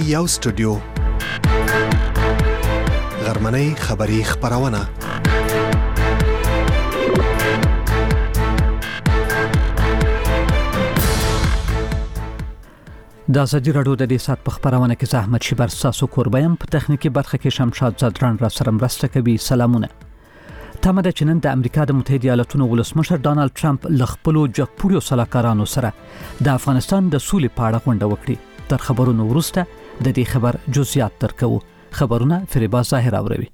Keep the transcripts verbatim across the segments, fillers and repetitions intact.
یو سټوډیو غرمنۍ خبری خبرونه د ازادي راډیو د دې سات په خبرونه کې زحمت شبر ساسو کوربایم په تخنیکی برخه کې شمشاد زدران را سره مرسته کوي. سلامونه. تمه ده چې نن د امریکا د متحده ایالاتونو ولسمشر ډانلډ ټرمپ له خپلو جګپوړو سلاکارانو سره د افغانستان د سولې په اړه غونډه وکړي. تر خبرونو وروسته د دې خبر جزئیات ترکو. خبرونه فریبا ظاهر اوروي.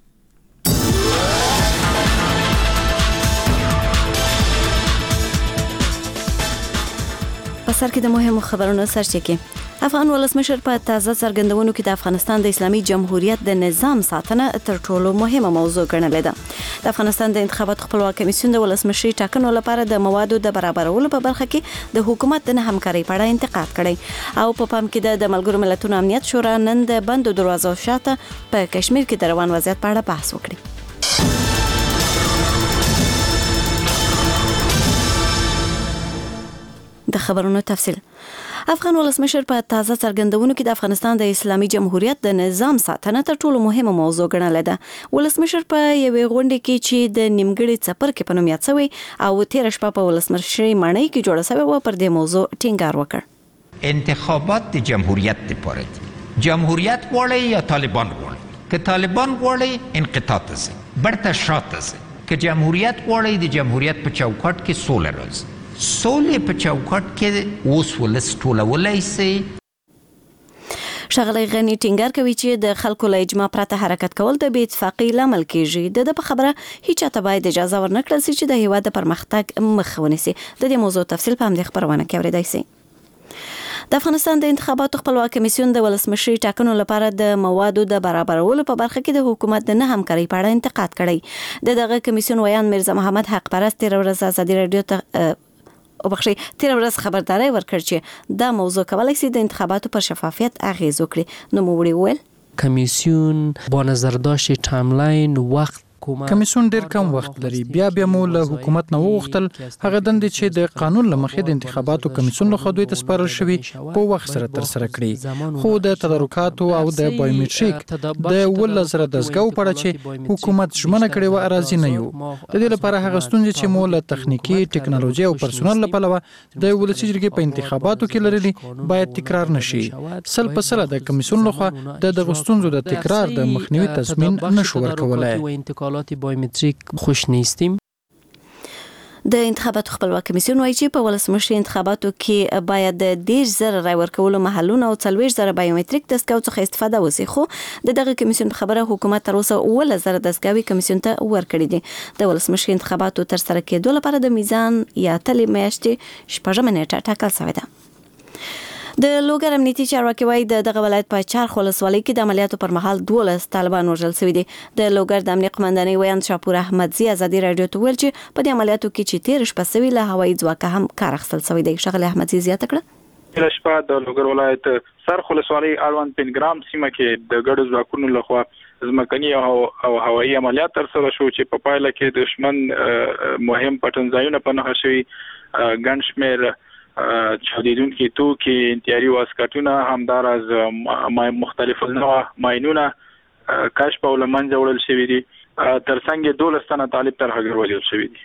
په سر کې د مهمو خبرونو سرچینه افغان ولسمشر په تازه څرګندونو کې د افغانستان د اسلامي جمهوریت د نظام ساتنه تر ټولو مهمه موضوع ګڼلې ده. د افغانستان د انتخاباتو خپلواک کمیسیون د ولسمشري ټاکنو لپاره د موادو د برابرولو په برخه کې د حکومت د نه همکارۍ په اړه انتقاد کړی او په پام کې د ملګرو ملتونو امنیت شورا نن د بندو دروازو شاته په کشمیر کې د روان وضعیت په اړه بحث وکړي. د خبرونو تفصیل. افغان ولسمشر په تازه څرګندونو کې د افغانستان د اسلامي جمهوریت د نظام ساتنه تر ټولو مهمه موضوع ګڼلې ده. ولسمشر په یوې غونډه کې چې د نیمګړي څپرکې په نوم یاد شوی او تیر شپه په ولسمشري ماڼۍ کې جوړه شوی و پر دې موضوع ټینګار وکړ. انتخابات د جمهوریت لپاره جمهوریت غواړي یا طالبان غواړي؟ که طالبان غواړي انقطاع تاسي برته شاته که جمهوریت غواړي د جمهوریت په چوکاټ کې سوله راځي. سولې په چوکاټ کې اوس ولس ټولولای شي. شغله غنی ټینګار کوي چې د خلکو له اجماع پرته حرکت کول د بې اتفاقۍ لامل کیږي. د په خبره هیڅ چاته باید اجازه ورنکړل شي چې د هیواد د پرمختګ مخ ونیسي. د دې موضوع تفصیل په همدې خبرونه کې اوریدای شي. د افغانستان د انتخاباتو خپلواک کمیسیون د ولسمشري ټاکنو لپاره د موادو د برابرولو په برخه کې د حکومت د نه همکارۍ په اړه انتقاد کړی. د دغه کمیسیون ویان میرزا محمد حق پرست تیر ورځ ازادي رادیو ته او بخشي تیر ورځ خبرداري ورکړ چې دا موضوع کولای شي د انتخاباتو پر شفافیت اغیز وکړي. نو موږ ویل کمیسیون با نظر داشت تایملاین وخت کمیسیون ډیر کم وخت لري. بیا بیا مو له حکومت نه وغوښتل هغه دندې چې د قانون له مخې د انتخاباتو کمیسیون له خوا دوی ته سپارل شوي په وخت سره ترسره کړي. خو د تدارکاتو او د بایومټریک د ولس سره دستګاو په اړه چې حکومت ژمنه کړې و راضي نه یو. د دې لپاره هغه ستونزې چې مو له تخنیکی ټکنالوژي او پرسونل له پلوه د ولسي جرګې په انتخاباتو کې لرلي باید تکرار نشي. سل په سل د کمیسیون له خوا د دغه ستونزو د تکرار د مخنیوي تضمین نشو ورکولای. بایومتریک خوش نیستیم. د انتخاباتو خپلواک کمیسیون وايي چې په ولسمشري انتخاباتو کې باید د دېرش زره رای ورکولو محلونه او څلوېښت زره بایومتریک دستګاو څخه استفاده وشي. خو د دغه کمیسیون په خبره حکومت تر اوسه اوولس زره دستګاوي کمیسیون ته ورکړي دي. د ولسمشري انتخاباتو ترسره کېدو لپاره د میزان یا تلې میاشتې شپږمه نیټه ټاکل شوې ده. د لوګر امنیتي چارواکي وايي د دغه ولایت په چارخ ولسوالۍ کې د عملیاتو پر مهال دولس طالبان وژل شوي دي. د لوګر د امنیت قومندانۍ ویان شاپور احمدزي ازادي رادیو ته ویل چې په دې عملیاتو کې چې تیر شپه سوي له هوایي ځواکه هم کار اخیستل شوی دی. شغله احمدزي زیاته کړه تیر شپه د لوګر ولایت سرخ ولسوالۍ اړوند پنځګرام سیمه کې د ګډو ځواکونو لخوا ځمکني او هوایي عملیات ترسره شو چې په پایله کې د دشمن مهم پټنځایونه په نښه شوي ګڼ شمېر چاودیدونکي توکي انتیاري واسکټونه همداراز مختلف نوع ماینونه کشف او له منځه وړل شوي دي. ترڅنګ دولس تنه طالب تر هغه وژل شوي دي.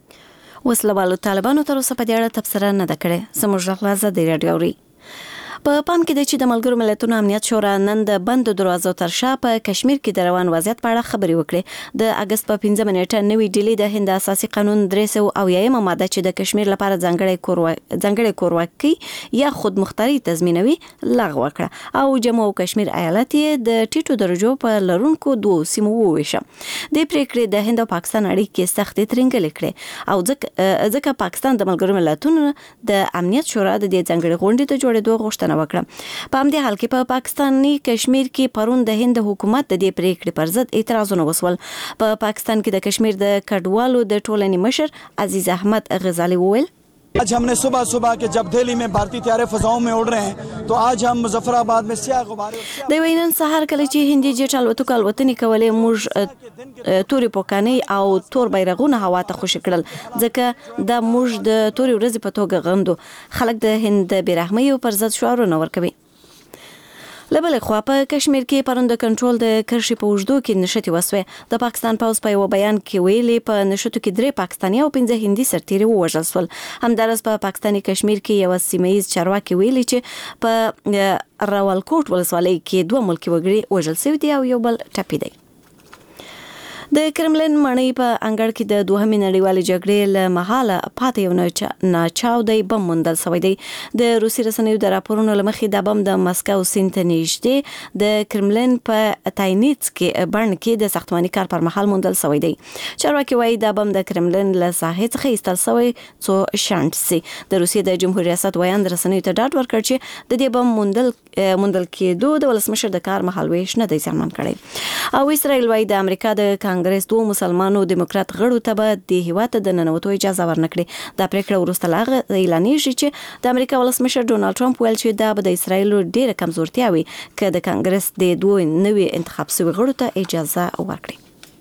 وسلوالو طالبانو تر اوسه په دې اړه تبصره نه ده کړې. زموږ غلازه دی راډیوري په پام کې د چې د ملګرو ملتونو امنیت شورا نن د بندو دروازو تر شا په کشمیر کې د روان وضعیت په اړه خبرې وکړې. د اگست په پنځمه نیټه نوې ډیلي د هند اساسي قانون درې سوه اویایمه ماده چې د کشمیر لپاره ځانګړی کوروا ځانګړی کورواکي یا خودمختاري تضمینوي لغوه کړه او جموں او کشمیر ایالت یې د ټیټو درجو په لرونکو دوه سیمو وویشه. د پریکړې د هند او پاکستان اړیکې سختې ترنګلې کړې او ځکه ځکه پاکستان د ملګرو ملتونو د امنیت شورا د دې ځانګړي غونډې ته جوړېدو غوښتنه وکړه. په همدې حال کې په پا پاکستاني کشمیر کې پرون د هند حکومت د دې پریکړې پر ضد اعتراضونه وسول. په پا پاکستان کې د کشمیر د کډوالو د ټولنې مشر عزیز احمد غزالی وویل आज हमने सुबह सुबह के जब दिल्ली में भारतीय طیارے فضاؤں में उड़ रहे हैं तो आज हम मुजफ्फराबाद में स्याह गुब्बारे د وینن سهار کله چې هندي جټ الوتکو الوتنې کولې موږ توري پوکانې او تور بیرغونه هوا ته خوشی کړل ځکه دا موږ د توري ورځې په توګه غندو. خلک د هند بیرحمۍ پر ضد شعارونه ورکوي. لبل خو په کشمیر کې پروند کنټرول د کرشي په وجدو کې نشټي وسوي د پاکستان پوز په یو بیان کې ویلي په نشټو کې درې پاکستاني او پنځه هندي سرتیري ووژل شول. همدارس په پاکستاني کشمیر کې یو سیمایي چارواکي ویلي چې په راولکوټ ولسوالۍ کې دوه ملکی وګړي وژل شوي دي او یو بل ټپي دی. د کرملین مړی په انګړ کې د دوهمې نړیوالې جګړې له مهاله پاتې یو ناچاودی بم موندل شوی دی. د روسي رسنیو د راپورونو له مخې دا بم د مسکو سیند ته نږدې د کرملین په تاینیتس کې بڼ کې د ساختماني کار پر مهال موندل شوی دی. چارواکي وایي دا بم د کرملین له ساحې څخه ایستل شوی څو شانټ سي. د روسیې د جمهوریت ریاست وایي د رسنیو ته ډاډ ورکړ چې د دې بم موندل موندل کېدو د ولسمشر د کار مهال ویش نه دی ځانمن کړی. او اسرائیل وایي د امریکا د کانګرس دوه مسلمانو دیموکرات غړو ته به د هیواد د ننوتو اجازه ورنکړي. دا پریکړه وروسته لاغه اعلانېږي چې د امریکا ولسمشر ډونالد ټرمپ ویل چې دا به د اسرائیل ډېره کمزورتیا وي که د کانګرس د دوه نوي انتخاب شوي غړو ته اجازه ورکړي.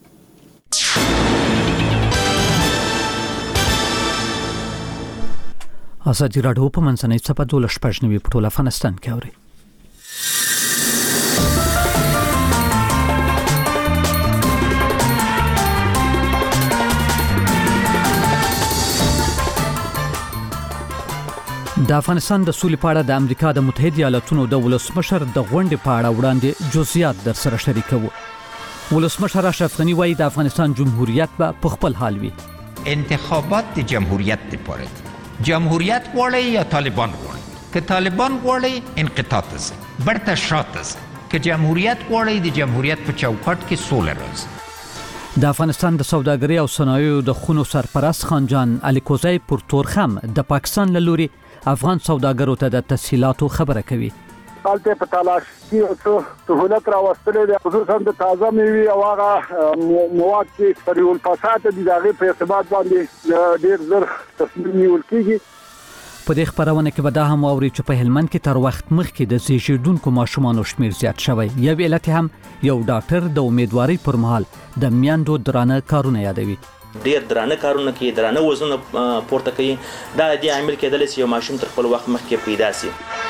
ازادي راډیو په منځنۍ صفحه دولس شپږ نوي په ټول افغانستان کې اوري. د افغانستان د سولې په اړه د امریکا د متحده ایالاتونو د ولسمشر د غونډې په اړه وړاندې جزئیات در سره شریکوو. ولسمشر اشرف غنی وایي د افغانستان جمهوریت به په خپل حال وي. انتخابات د جمهوریت لپاره دي. جمهوریت غواړي یا طالبان غواړي؟ که طالبان غواړي انقطاع ته ځي، برته شاته ځي. که جمهوریت غواړي د جمهوریت په چوکاټ کې سوله راځي. د افغانستان د سوداګرۍ او صنایعو د خونو سرپرست خانجان علي کوزی پر تورخم د پاکستان له لوري افغان سوداګرو ته د تسهیلاتو خبره کوي. حالته په تلاش کې څه سہولت راوستلې ده، خصوصا د تازه میوې او هغه مواد چې سریول فساد دي دغه په ارتباط باندې ډېر زر تصمیم نیول کیږي. په دې خبرونه کې به دا هم واوري چې په هلمند کې تر وخت مخکې د زیږیدونکو ماشومانو شمیر زیات شوی. یو علت هم یو ډاکټر د امیدوارۍ پر مهال د میندو درانه کارونه یادوي. ډیر درانه کارونه کوي، درانه وزن پورته کوي. دا د عامل کېدل چې یو ماشوم تر خپل وخت مخکې پیدا شي.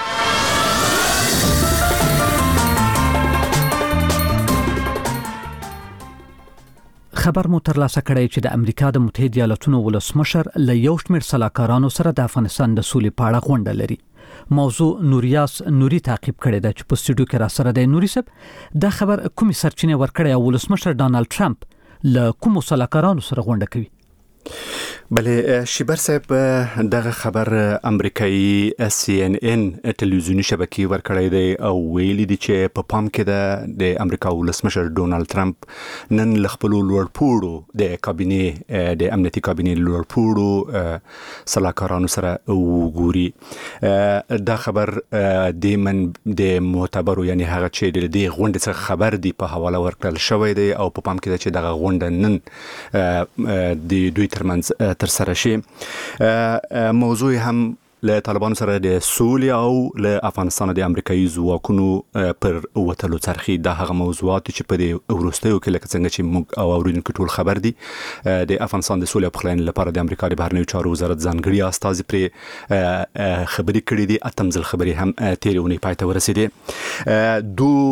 خبر مو ترلاسه کړی چې د امریکا د متحده ایالاتونو ولسمشر له یو شمېر سلاکارانو سره د افغانستان د سولې په اړه غونډه لري. موضوع نوریاس نوري تعقیب کړی ده چې په سټوډیو کې را سره دی. نوري صاحب، دا خبر کومې سرچینې ورکړی او ولسمشر ډانلډ ټرمپ له کومو سلاکارانو سره غونډه کوي؟ بله شیبر صاحب، دغه خبر امریکایي سی ان ان ټلویزیونی شبکې ورکړی دی او ویلي دي چې په پام کې ده د امریکا ولسمشر ډونالد ټرمپ نن له خپلو لوړپوړو د کابینې د امنیتي کابینې لوړپوړو سلاکارانو سره وګوري. دا خبر د من د معتبرو یعنی هغه چې د دې غونډې څخه خبر دی په حواله ورکړل شوی دی او په پام کې ده چې دغه غونډه نن د دوی ترمنځ تر سره شي. موضوع هم له طالبانو سره د سولې او له افغانستان د امریکایي ځواکونو پر وتلو څرخي. دا هغه موضوعات چې په دې وروستیو کې لکه څنګه چې موږ او اوریدونکو ټول خبر دي، د افغانستان د سولې او پخلاینې لپاره د امریکا د بهرنیو چارو وزارت ځانګړي استازي پرې خبرې کړې دي. اتم ځل خبرې هم تېرې اونۍ پای ته ورسېدې.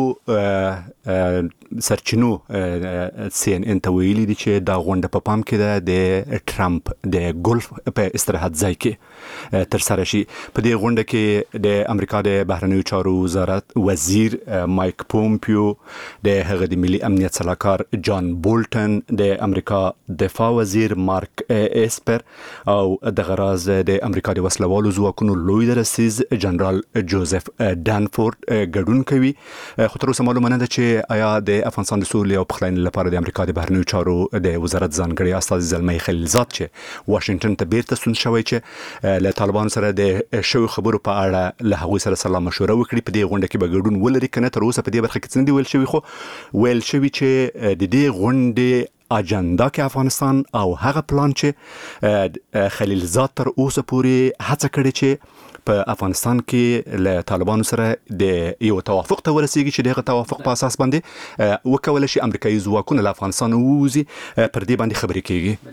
دو سرچینو سی ان ان ته ویلي دي چې دا غونډه په پام کې ده د ټرمپ د ګولف په استراحت ځای کې تر سره شي. په دې غونډه کې د امریکا د بهرنیو چارو وزارت وزیر مایک پومپیو، د هغه د ملي امنیت سلاکار جان بولټن، د امریکا دفاع وزیر مارک اسپر او د غراز د امریکا د وسلوالو ځواکونو لوی درسیز جنرال جوزف ډانفورد ګډون کوي. خو تر اوسه معلومه نه ده چې آیا د افغانستان د سولې او پخلاینې لپاره د امریکا د بهرنیو چارو د وزارت ځانګړي استازي زلمي خلیلزاد چې واشنگټن ته بیرته ستون شوی چې له طالبانو سره د شوی خبرو په اړه له هغوی سره سلام مشوره وکړي. په دې غونډه کې به ګډون ولري کنه. تر اوسه په دې برخه کې څه نه دی ویل شوی، خو ویل شوی چې د دې غونډې اجندا کې افغانستان او هغه پلان چې خلیلزاد تر اوسه پورې هڅه کړې چې په افغانستان کې له طالبانو سره د یو توافق ته ورسیږي چې دغه توافق په اساس باندې وکول شي امریکایي ځواکونه له افغانستان ووځي. پر دې باندې خبرې کیږي.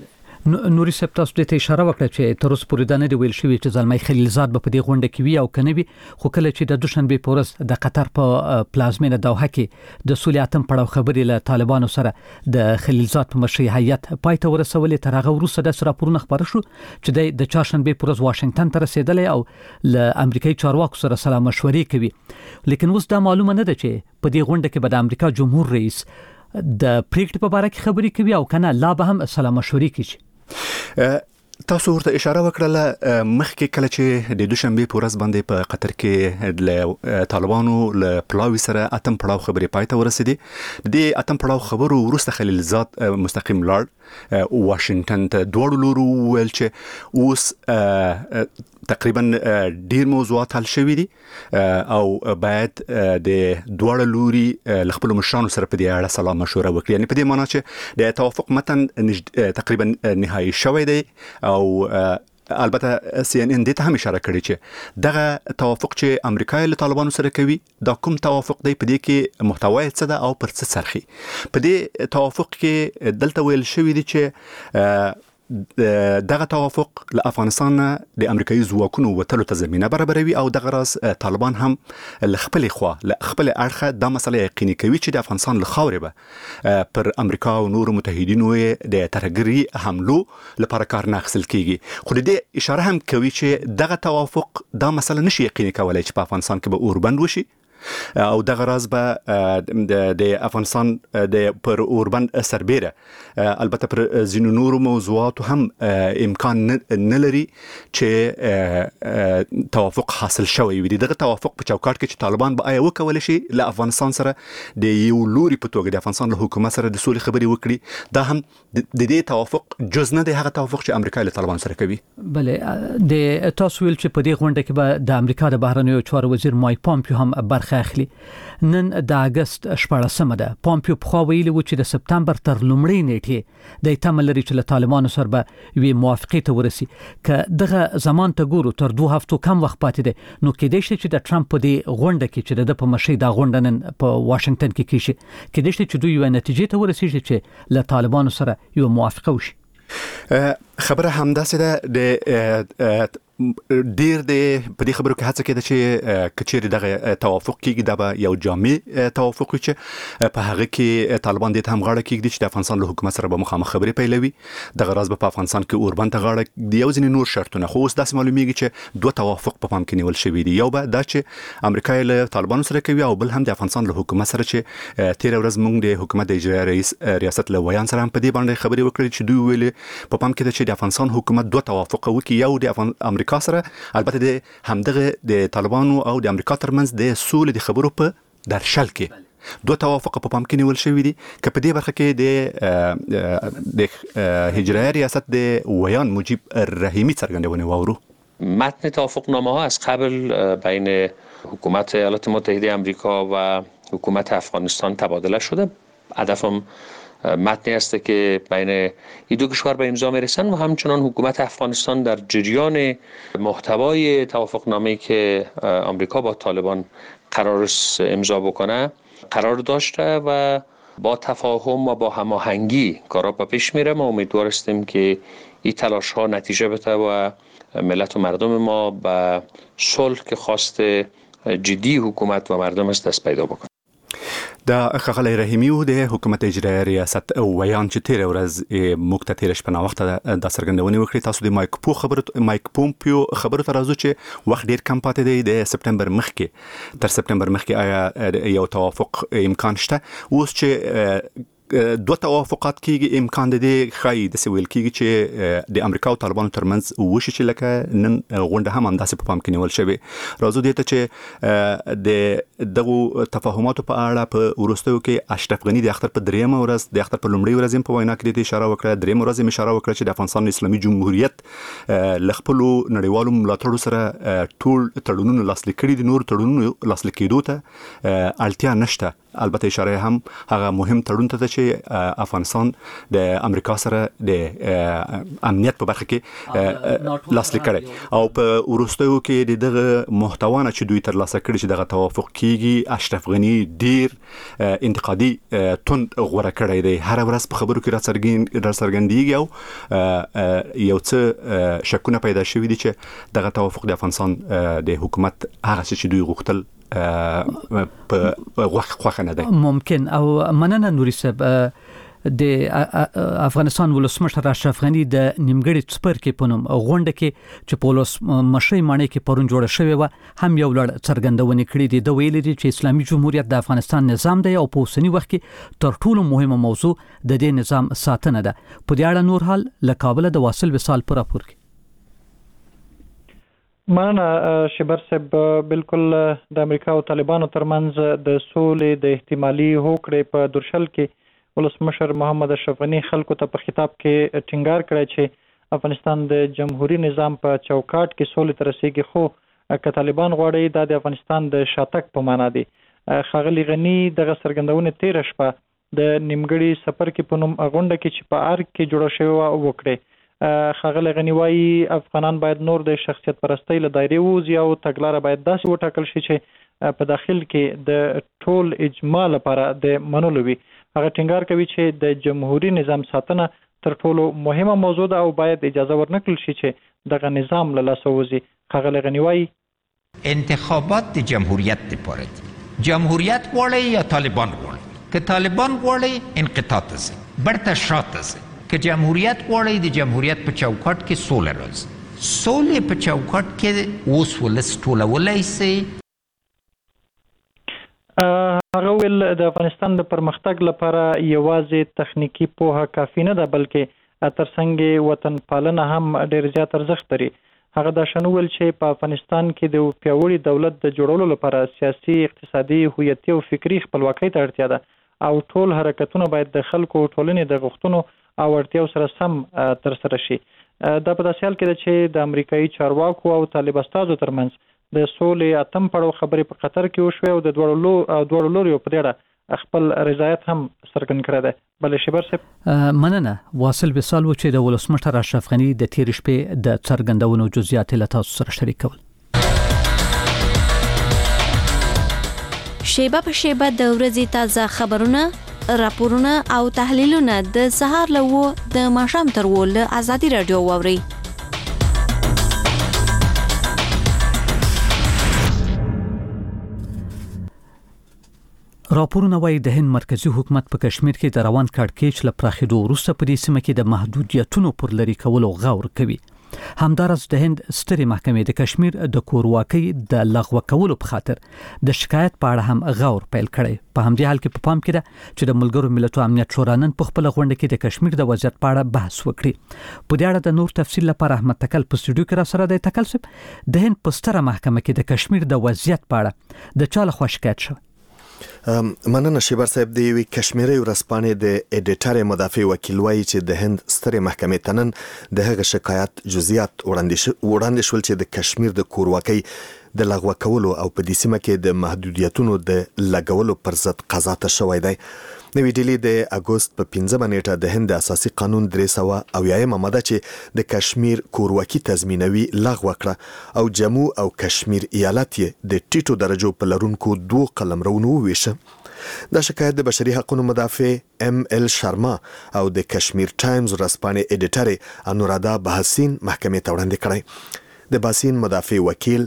نوري سپ تاسو ته اشاره وکړه چې تر اوسه پورې دا نه دی ویل شوی چې زلمی خلیلزاد به په دې غونډه کې وي او کنه وي، خو کله چې د دوشنبه په ورځ د قطر په پلازمینه دوحه کې د صلح اتم پړاو خبرې له طالبانو سره د خلیلزاد په مشرۍ هیئت پای ته ورسولې، تر هغه وروسته د راپورونه خبر شو چې د چهارشنبه په ورځ واشنگټن ته رسیدلی او له امریکایي چارواکو سره سلام مشورې کوي. لیکن اوس دا معلومه نه ده چې په دې غونډه کې به د امریکا جمهور رئیس د پریکټ په اړه خبرې کوي او کنه لا به هم سلام مشورې کوي. تاسو ورته اشاره وکړه مخکې کله چې د دوشنبه په ورځ باندې په قطر کې له طالبانو له پلاوی سره اتم پړاو خبرې پای ته ورسېدې. د اتم پړاو خبرو وروسته خلیلزاد مستقیم لاړ واشنگټن ته، دوړ لورو ویل چې اوس تقریبا ډیر موضوعات حل شوي دي او باید د دوړ لوري خپل مشرانو سره په دې اړه سلام مشوره وکړي. یعنی په دې معنی چې د توافق متن تقریبا نهایی شوی دی او البته سی ان ان دې ته هم اشاره کړې چې دغه توافق چې امریکا له طالبانو سره کوي دا کوم توافق دی، په دې کې محتوا څه ده او پر څه سرخي. په دې توافق کې دلته ویل شوی دی چې دغه توافق له افغانستان د امریکایي ځواکونو وتلو ته زمينه برابروي او دغه راز طالبان هم له خپل خوا له خپل اړخه دا مسله یقیني کوي چې د افغانستان له خاورې به پر امریکا او نور متحدینو د ترهګري حملو لپاره کار نه اخیستل کیږي. خو د اشاره هم کوي چې دغه توافق دا مسله نشي یقیني کولای چې په افغانستان کې به اوربند وشي او دغه راز به د افغانستان د پر اوربند سربېره البته پر ځینو نورو موضوعاتو هم امکان نه لري چې توافق حاصل شوی وي. دغه توافق په چوکاټ کې چې طالبان به آیا وکولای شي له افغانستان سره د یو لوري په توګه د افغانستان له حکومت سره د سولې خبرې وکړي، دا هم د دې توافق جز نه دی هغه توافق چې امریکا له طالبان سره کوي. بله د تاسو ویل چې په دې غونډه کې به د امریکا د بهرنیو چارو وزیر مایک پامپیو هم برخه اخلي. نن د اگست شپاړسمه ده. پامپیو په ویلي و چې د سپتمبر تر لومړۍ نیټې د تمل لري چې له طالبانو سره به وی موافقه ته ورسي. که دغه زمان ته ګورو تر دوه هفتو کم وخت پاتې ده، نو کېدای شي چې د ټرمپ په دې غونډه کې چې د په مشرۍ د غونډه نن په واشنگټن کې کیږي، کېدای شي چې دوی یو نتیجې ته ورسیږي چې له طالبانو سره یو موافقه وشي. خبره همداسې ده. د ډیر د په دې خبرو کې هڅه کېده چې کچېرې دغه توافق کېږي دا به یو جامع توافق وي چې په هغه کې طالبان دې ته هم غاړه کېږدي چې د افغانستان له حکومت سره به مخامخ خبرې پیلوي. دغه راز به په افغانستان کې اوربند ته غاړه کېږدي. یو ځینې نور شرطونه خو اوس داسې معلومیږي چې دوه توافق په پام کې نیول شوي دي. یو به دا چې امریکا له طالبانو سره کوي او بل هم د افغانستان له حکومت سره چې تیر ورځ موږ د حکومت د اجرایي رئیس ریاست له ویان سره هم په دې باندې خبرې وکړې چې دوی ویلي په پام کې ده چې د افغانستان حکومت دوه توافق وکړي، یو د امریکا سره البته د همدغه د طالبانو او د امریکا ترمنځ د سولې د خبرو په درشل کې دوه توافق په پام کې نیول شوی دي. که په دې برخه کې د د اجرایي ریاست د ویان مجیب رحیمی څرګندونه واورو. متن توافقنامه ها از قبل بین حکومت ایالات متحده آمریکا و حکومت افغانستان تبادله شده. هدفم متنی است که بین این دو کشور به امضا میرسن و همچنان حکومت افغانستان در جریان محتوای توافقنامه‌ای که آمریکا با طالبان قرار امضا بکنه قرار داشته و با تفاهم و با هماهنگی کارا به پیش میره. ما امیدوار هستیم که این تلاش ها نتیجه بده و ملت و مردم ما به صلح که خواست جدی حکومت و مردم است دست پیدا بکنه. د خغلی رحیمی و د حکومت اجرایي ریاست ویان چې تیر ورځ موږ ته تیر شپه وخت د څرګندونې وکړې. تاسو د مایک پو خبرو مایک پومپیو خبرو ته راځو چې وخت ډیر کم پاتې دی د سپتمبر مخکې تر سپتمبر مخکې آیا یو توافق امکان شته؟ اوس چې دوه توافقات کېږي امکان د دې ښایي داسې ویل کېږي چې د امریکا او طالبانو ترمنځ وشي چې لکه نن غونډه هم همداسې په پام کې نیول شوې. راځو دې ته چې د دغو تفاهماتو په اړه په وروستیو کې اشرف غني د اختر په دریمه ورځ د اختر په لومړۍ ورځ په وینا کې د اشاره وکړه دریمه ورځ یې اشاره وکړه چې د افغانستان اسلامي جمهوریت له خپلو نړیوالو ملاتړو سره ټول تړونونه لاسلیک کړي دي، نور تړونونه لاسلیک کېدو ته اړتیا نشته. البته اشاره هم هغه مهم تړون ته چې افغانستان د امریکا سره د امنیت په برخه کې لاسلیک کړي او په وروستیو کې دغه محتوا نه چې دوی تر لاسه کړي چې دغه توافق کیږي اشرف غنی ډیر انتقادي تون غوړه کړی دی هر ورځ په خبرو کې را څرګند را څرګندېږي او یو څه شکونه پیدا شوي دي چې دغه توافق د افغانستان د حکومت هغه چې دوی غوښتل په خوښه نه ده. ممکن او مننه نوري صاحب د افغانستان ولسمشر اشرف غنی د نیمګړي څپرکې په نوم غونډه کې چې پولس مشري معنی کې پرون جوړه شوې و هم یو لړ څرګندونې کړې دي د ویلي دي چې اسلامي جمهوریت د افغانستان نظام دی او په اوسنی وخت کې تر ټولو مهمه موضوع د دې نظام ساتنه ده. په دې اړه نور حال له کابل د واصل وصال پر راپور کې مننه شبر صاحب. بالکل د امریکا او طالبانو ترمنځ د سولې د احتمالي هوکړې په درشل کې ولسمشر محمد اشرف غنی خلکو ته په خطاب کې ټینګار کړی چې افغانستان د جمهوریت نظام په چوکاټ کې سولې ته رسیږي، خو که طالبان غواړي دا د افغانستان د شاتګ په معنا دی. ښاغلي غنی دغه څرګندونې تېره شپه د نیمګړي څپرکې په نوم غونډه کې چې په ارګ کې جوړه شوې وه وکړې. ښاغلی غنی وایي افغانان باید نور د شخصیت پرستۍ له دایرې ووځي او تګلاره باید داسې وټاکل شي چې په داخل کې د ټول اجماع لپاره د منلو وي. هغه ټینګار کوي چې د جمهوریت نظام ساتنه تر ټولو مهمه موضوع ده او باید اجازه ورنکړل شي چې دغه نظام له لاسه ووځي. ښاغلی غنی وایي انتخابات د جمهوریت لپاره دي. جمهوریت غواړي یا طالبان غواړي؟ که طالبان غواړي انقطاع ته ځي، برته شاته ځي. که جمهوریت غواړي د جمهوریت په چوکاټ کې سوله راځي. سولې په چوکاټ کې اوس ولس ټولولی سي. هغه ویل د افغانستان د پرمختګ لپاره یوازې تخنیکی پوهه کافی نه ده، بلکې ترڅنګ وطن پالنه هم ډیر زیات ارزښت لري. هغه دا شنو ویل چې په افغانستان کې د پیاوړي دولت د جوړولو لپاره سیاسي، اقتصادي، هویتي او فکری خپلواکۍ ته اړتیا ده او ټول حرکتونه باید د خلکو ټولنې د غوښتنو او اړتیاو سره سم ترسره شي. دا په داسې حال کې ده چې د امریکایي چارواکو او طالب استازو ترمنځ د سولې اتم پړاو خبرې په قطر کې وشوې او د دواړو لوریو په دې اړه خپل رضایت هم څرګند کړی دی. بلې شبر صاحب مننه. واصل وصال و چې د ولسمشر اشرف غنی د تېرې شپې د څرګندونو جزئیات له تاسو سره شریکول. شیبه په شیبه د ورځې تازه خبرونه، راپورونه او تحلیلونه د سهار له و د ماښام تر و له ازادي رادیو واورئ. راپورونه وايي د هند مرکزی حکومت په کشمیر کې د روان کړکېچ له پراخېدو وروسته په دې سیمه کې د محدودیتونو پر لري کولو غور کوي. همدارس د هند سترې محکمې د کشمیر د کورواکۍ د لغوه کولو په خاطر د شکایت په اړه هم غور پیل کړی. په همدې حال کې په پام کې ده چې د ملګرو ملتونو امنیت شورا نن په خپل غونډه کې د کشمیر د وضعیت په اړه بحث وکړي. په دې اړه د نور تفصیل لپاره احمد تکل په سټوډیو کې را سره دی. تکل صاحب، د هند په ستره محکمه کې د کشمیر د وضعیت په اړه د چا لخوا شکایت شوی؟ مننه شیبر صاحب. د یوې کشمیري ورځپاڼې د ایډیټر مدافع وکیل وایي چې د هند سترې محکمې ته نن د هغه شکایت جزئیات وړاندې شول چې د کشمیر د کورواکۍ د لغوه کولو او په دې سیمه کې د محدودیتونو د لګولو پر ضد قضا ته شوی دی. نوې ډیلي د اګوست په پنځمه نیټه د هند اساسي قانون درې سوه اویایمه ماده چې د کشمیر کورواکي تضمینوي لغوه کړه او جموں او کشمیر ایالت یې د ټیټو درجو په لرونکو دوه قلمرونو وویشه. دا شکایت د بشري حقوقو مدافع ام ال شرما او د کشمیر ټایمز ورځپاڼې ایډیټر انورادا بحسین محکمې ته وړاندې کړی. د باسین مدافع وکیل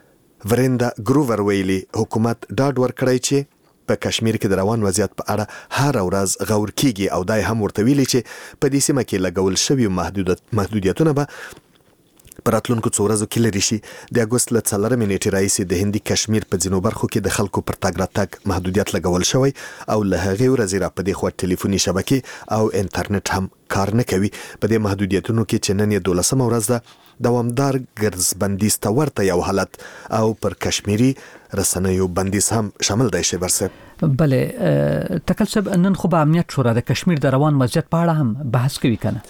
ورندا ګروور ویلي حکومت ډاډ ورکړی چې په کشمیر کې د روان وضعیت په اړه هر ورځ غور کیږي او دای هم ورته ویلي چې په دې سیمه کې لګول شوی محدودیتونه به په راتلونکو څو ورځو کې لري شي. د اګوست له څلورمې نیټې راهیسې د هندي کشمیر په ځینو برخو کې د خلکو پر تګ راتګ محدودیت لګول شوی او له هغې ورځې را په دې خوا ټلیفوني شبکې او انټرنیټ هم کار نه کوي. په دې محدودیتونو کې چې نن یې دولسمه ورځ ده دوامدار ګرځبندیز ته ورته یو حالت او پر کشمیري رسنیو بندیز هم شامل دی. شیبر صاحب بله تکل صاحب، نن خو به امنیت شورا د کشمیر د روان وضعیت په اړه هم بحث کوي کنه؟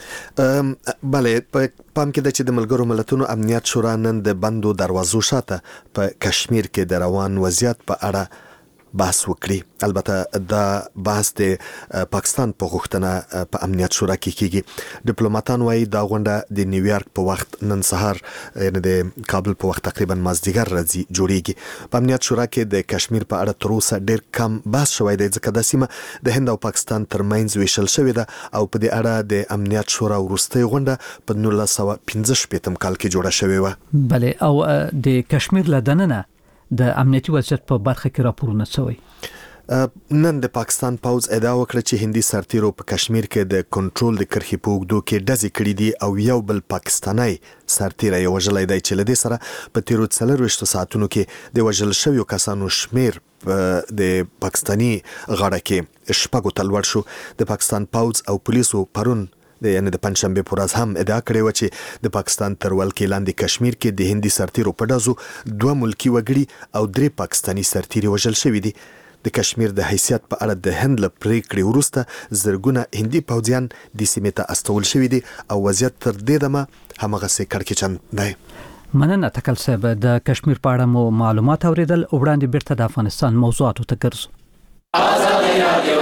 بله په پام کې ده چې د ملګرو ملتونو امنیت شورا نن د بندو دروازو شاته په کشمیر کې د روان وضعیت په اړه بحث وکړي. البته دا بحث د پاکستان په غوښتنه په امنیت شورا کې کیږي. ډیپلوماټان وايي دا غونډه د نیویارک په وخت نن سهار یعنی د کابل په وخت تقریبا مازدیګر راځي جوړیږي. په امنیت شورا کې د کشمیر په اړه تر اوسه ډیر کم بحث شوی دی ځکه د سیمه د هند او پاکستان ترمنځ ویشل شوې ده او په دې اړه د امنیت شورا وروستۍ غونډه په نولس سوه پنځه شپږم کال کې جوړه شوې و. بله او د کشمیر لدننه د امنیتي وضعیت په برخه کې راپورونه شوی. نن د پاکستان پوز ادعا وکړه چې هندي سرتیرو په کشمیر کې د کنټرول د کرښې په اوږدو کې ډزې کړې دي او یو بل پاکستانی سرتیری وژلی دی چې له دې سره په تیرو څلرویشتو ساعتونو کې د وژل شویو کسانو شمیر د پاکستانی غاړه کې شپږو ته لوړ شو. د پاکستان پوز او پولیسو پرون د یعنی د پنځشنبه پر ورځ هم ادعا کړې و چې د پاکستان تر ولکې لاندې کشمیر کې د هندي سرتیرو په ډزو دوه ملکی وګړي او درې پاکستانی سرتیري وژل شوي دي. د کشمیر د حیثیت په اړه د هند له پریکړې وروسته زرګونه هندي پوځیان د سیمې ته استول شوي دي او وضعیت تر دې دمه همغسې کړکېچن دی. مننه تکل صاحب. د کشمیر په اړه مو معلومات اوریدل. وړاندې بیرته د افغانستان موضوعاتو ته ګرځو. آزادي رادیو.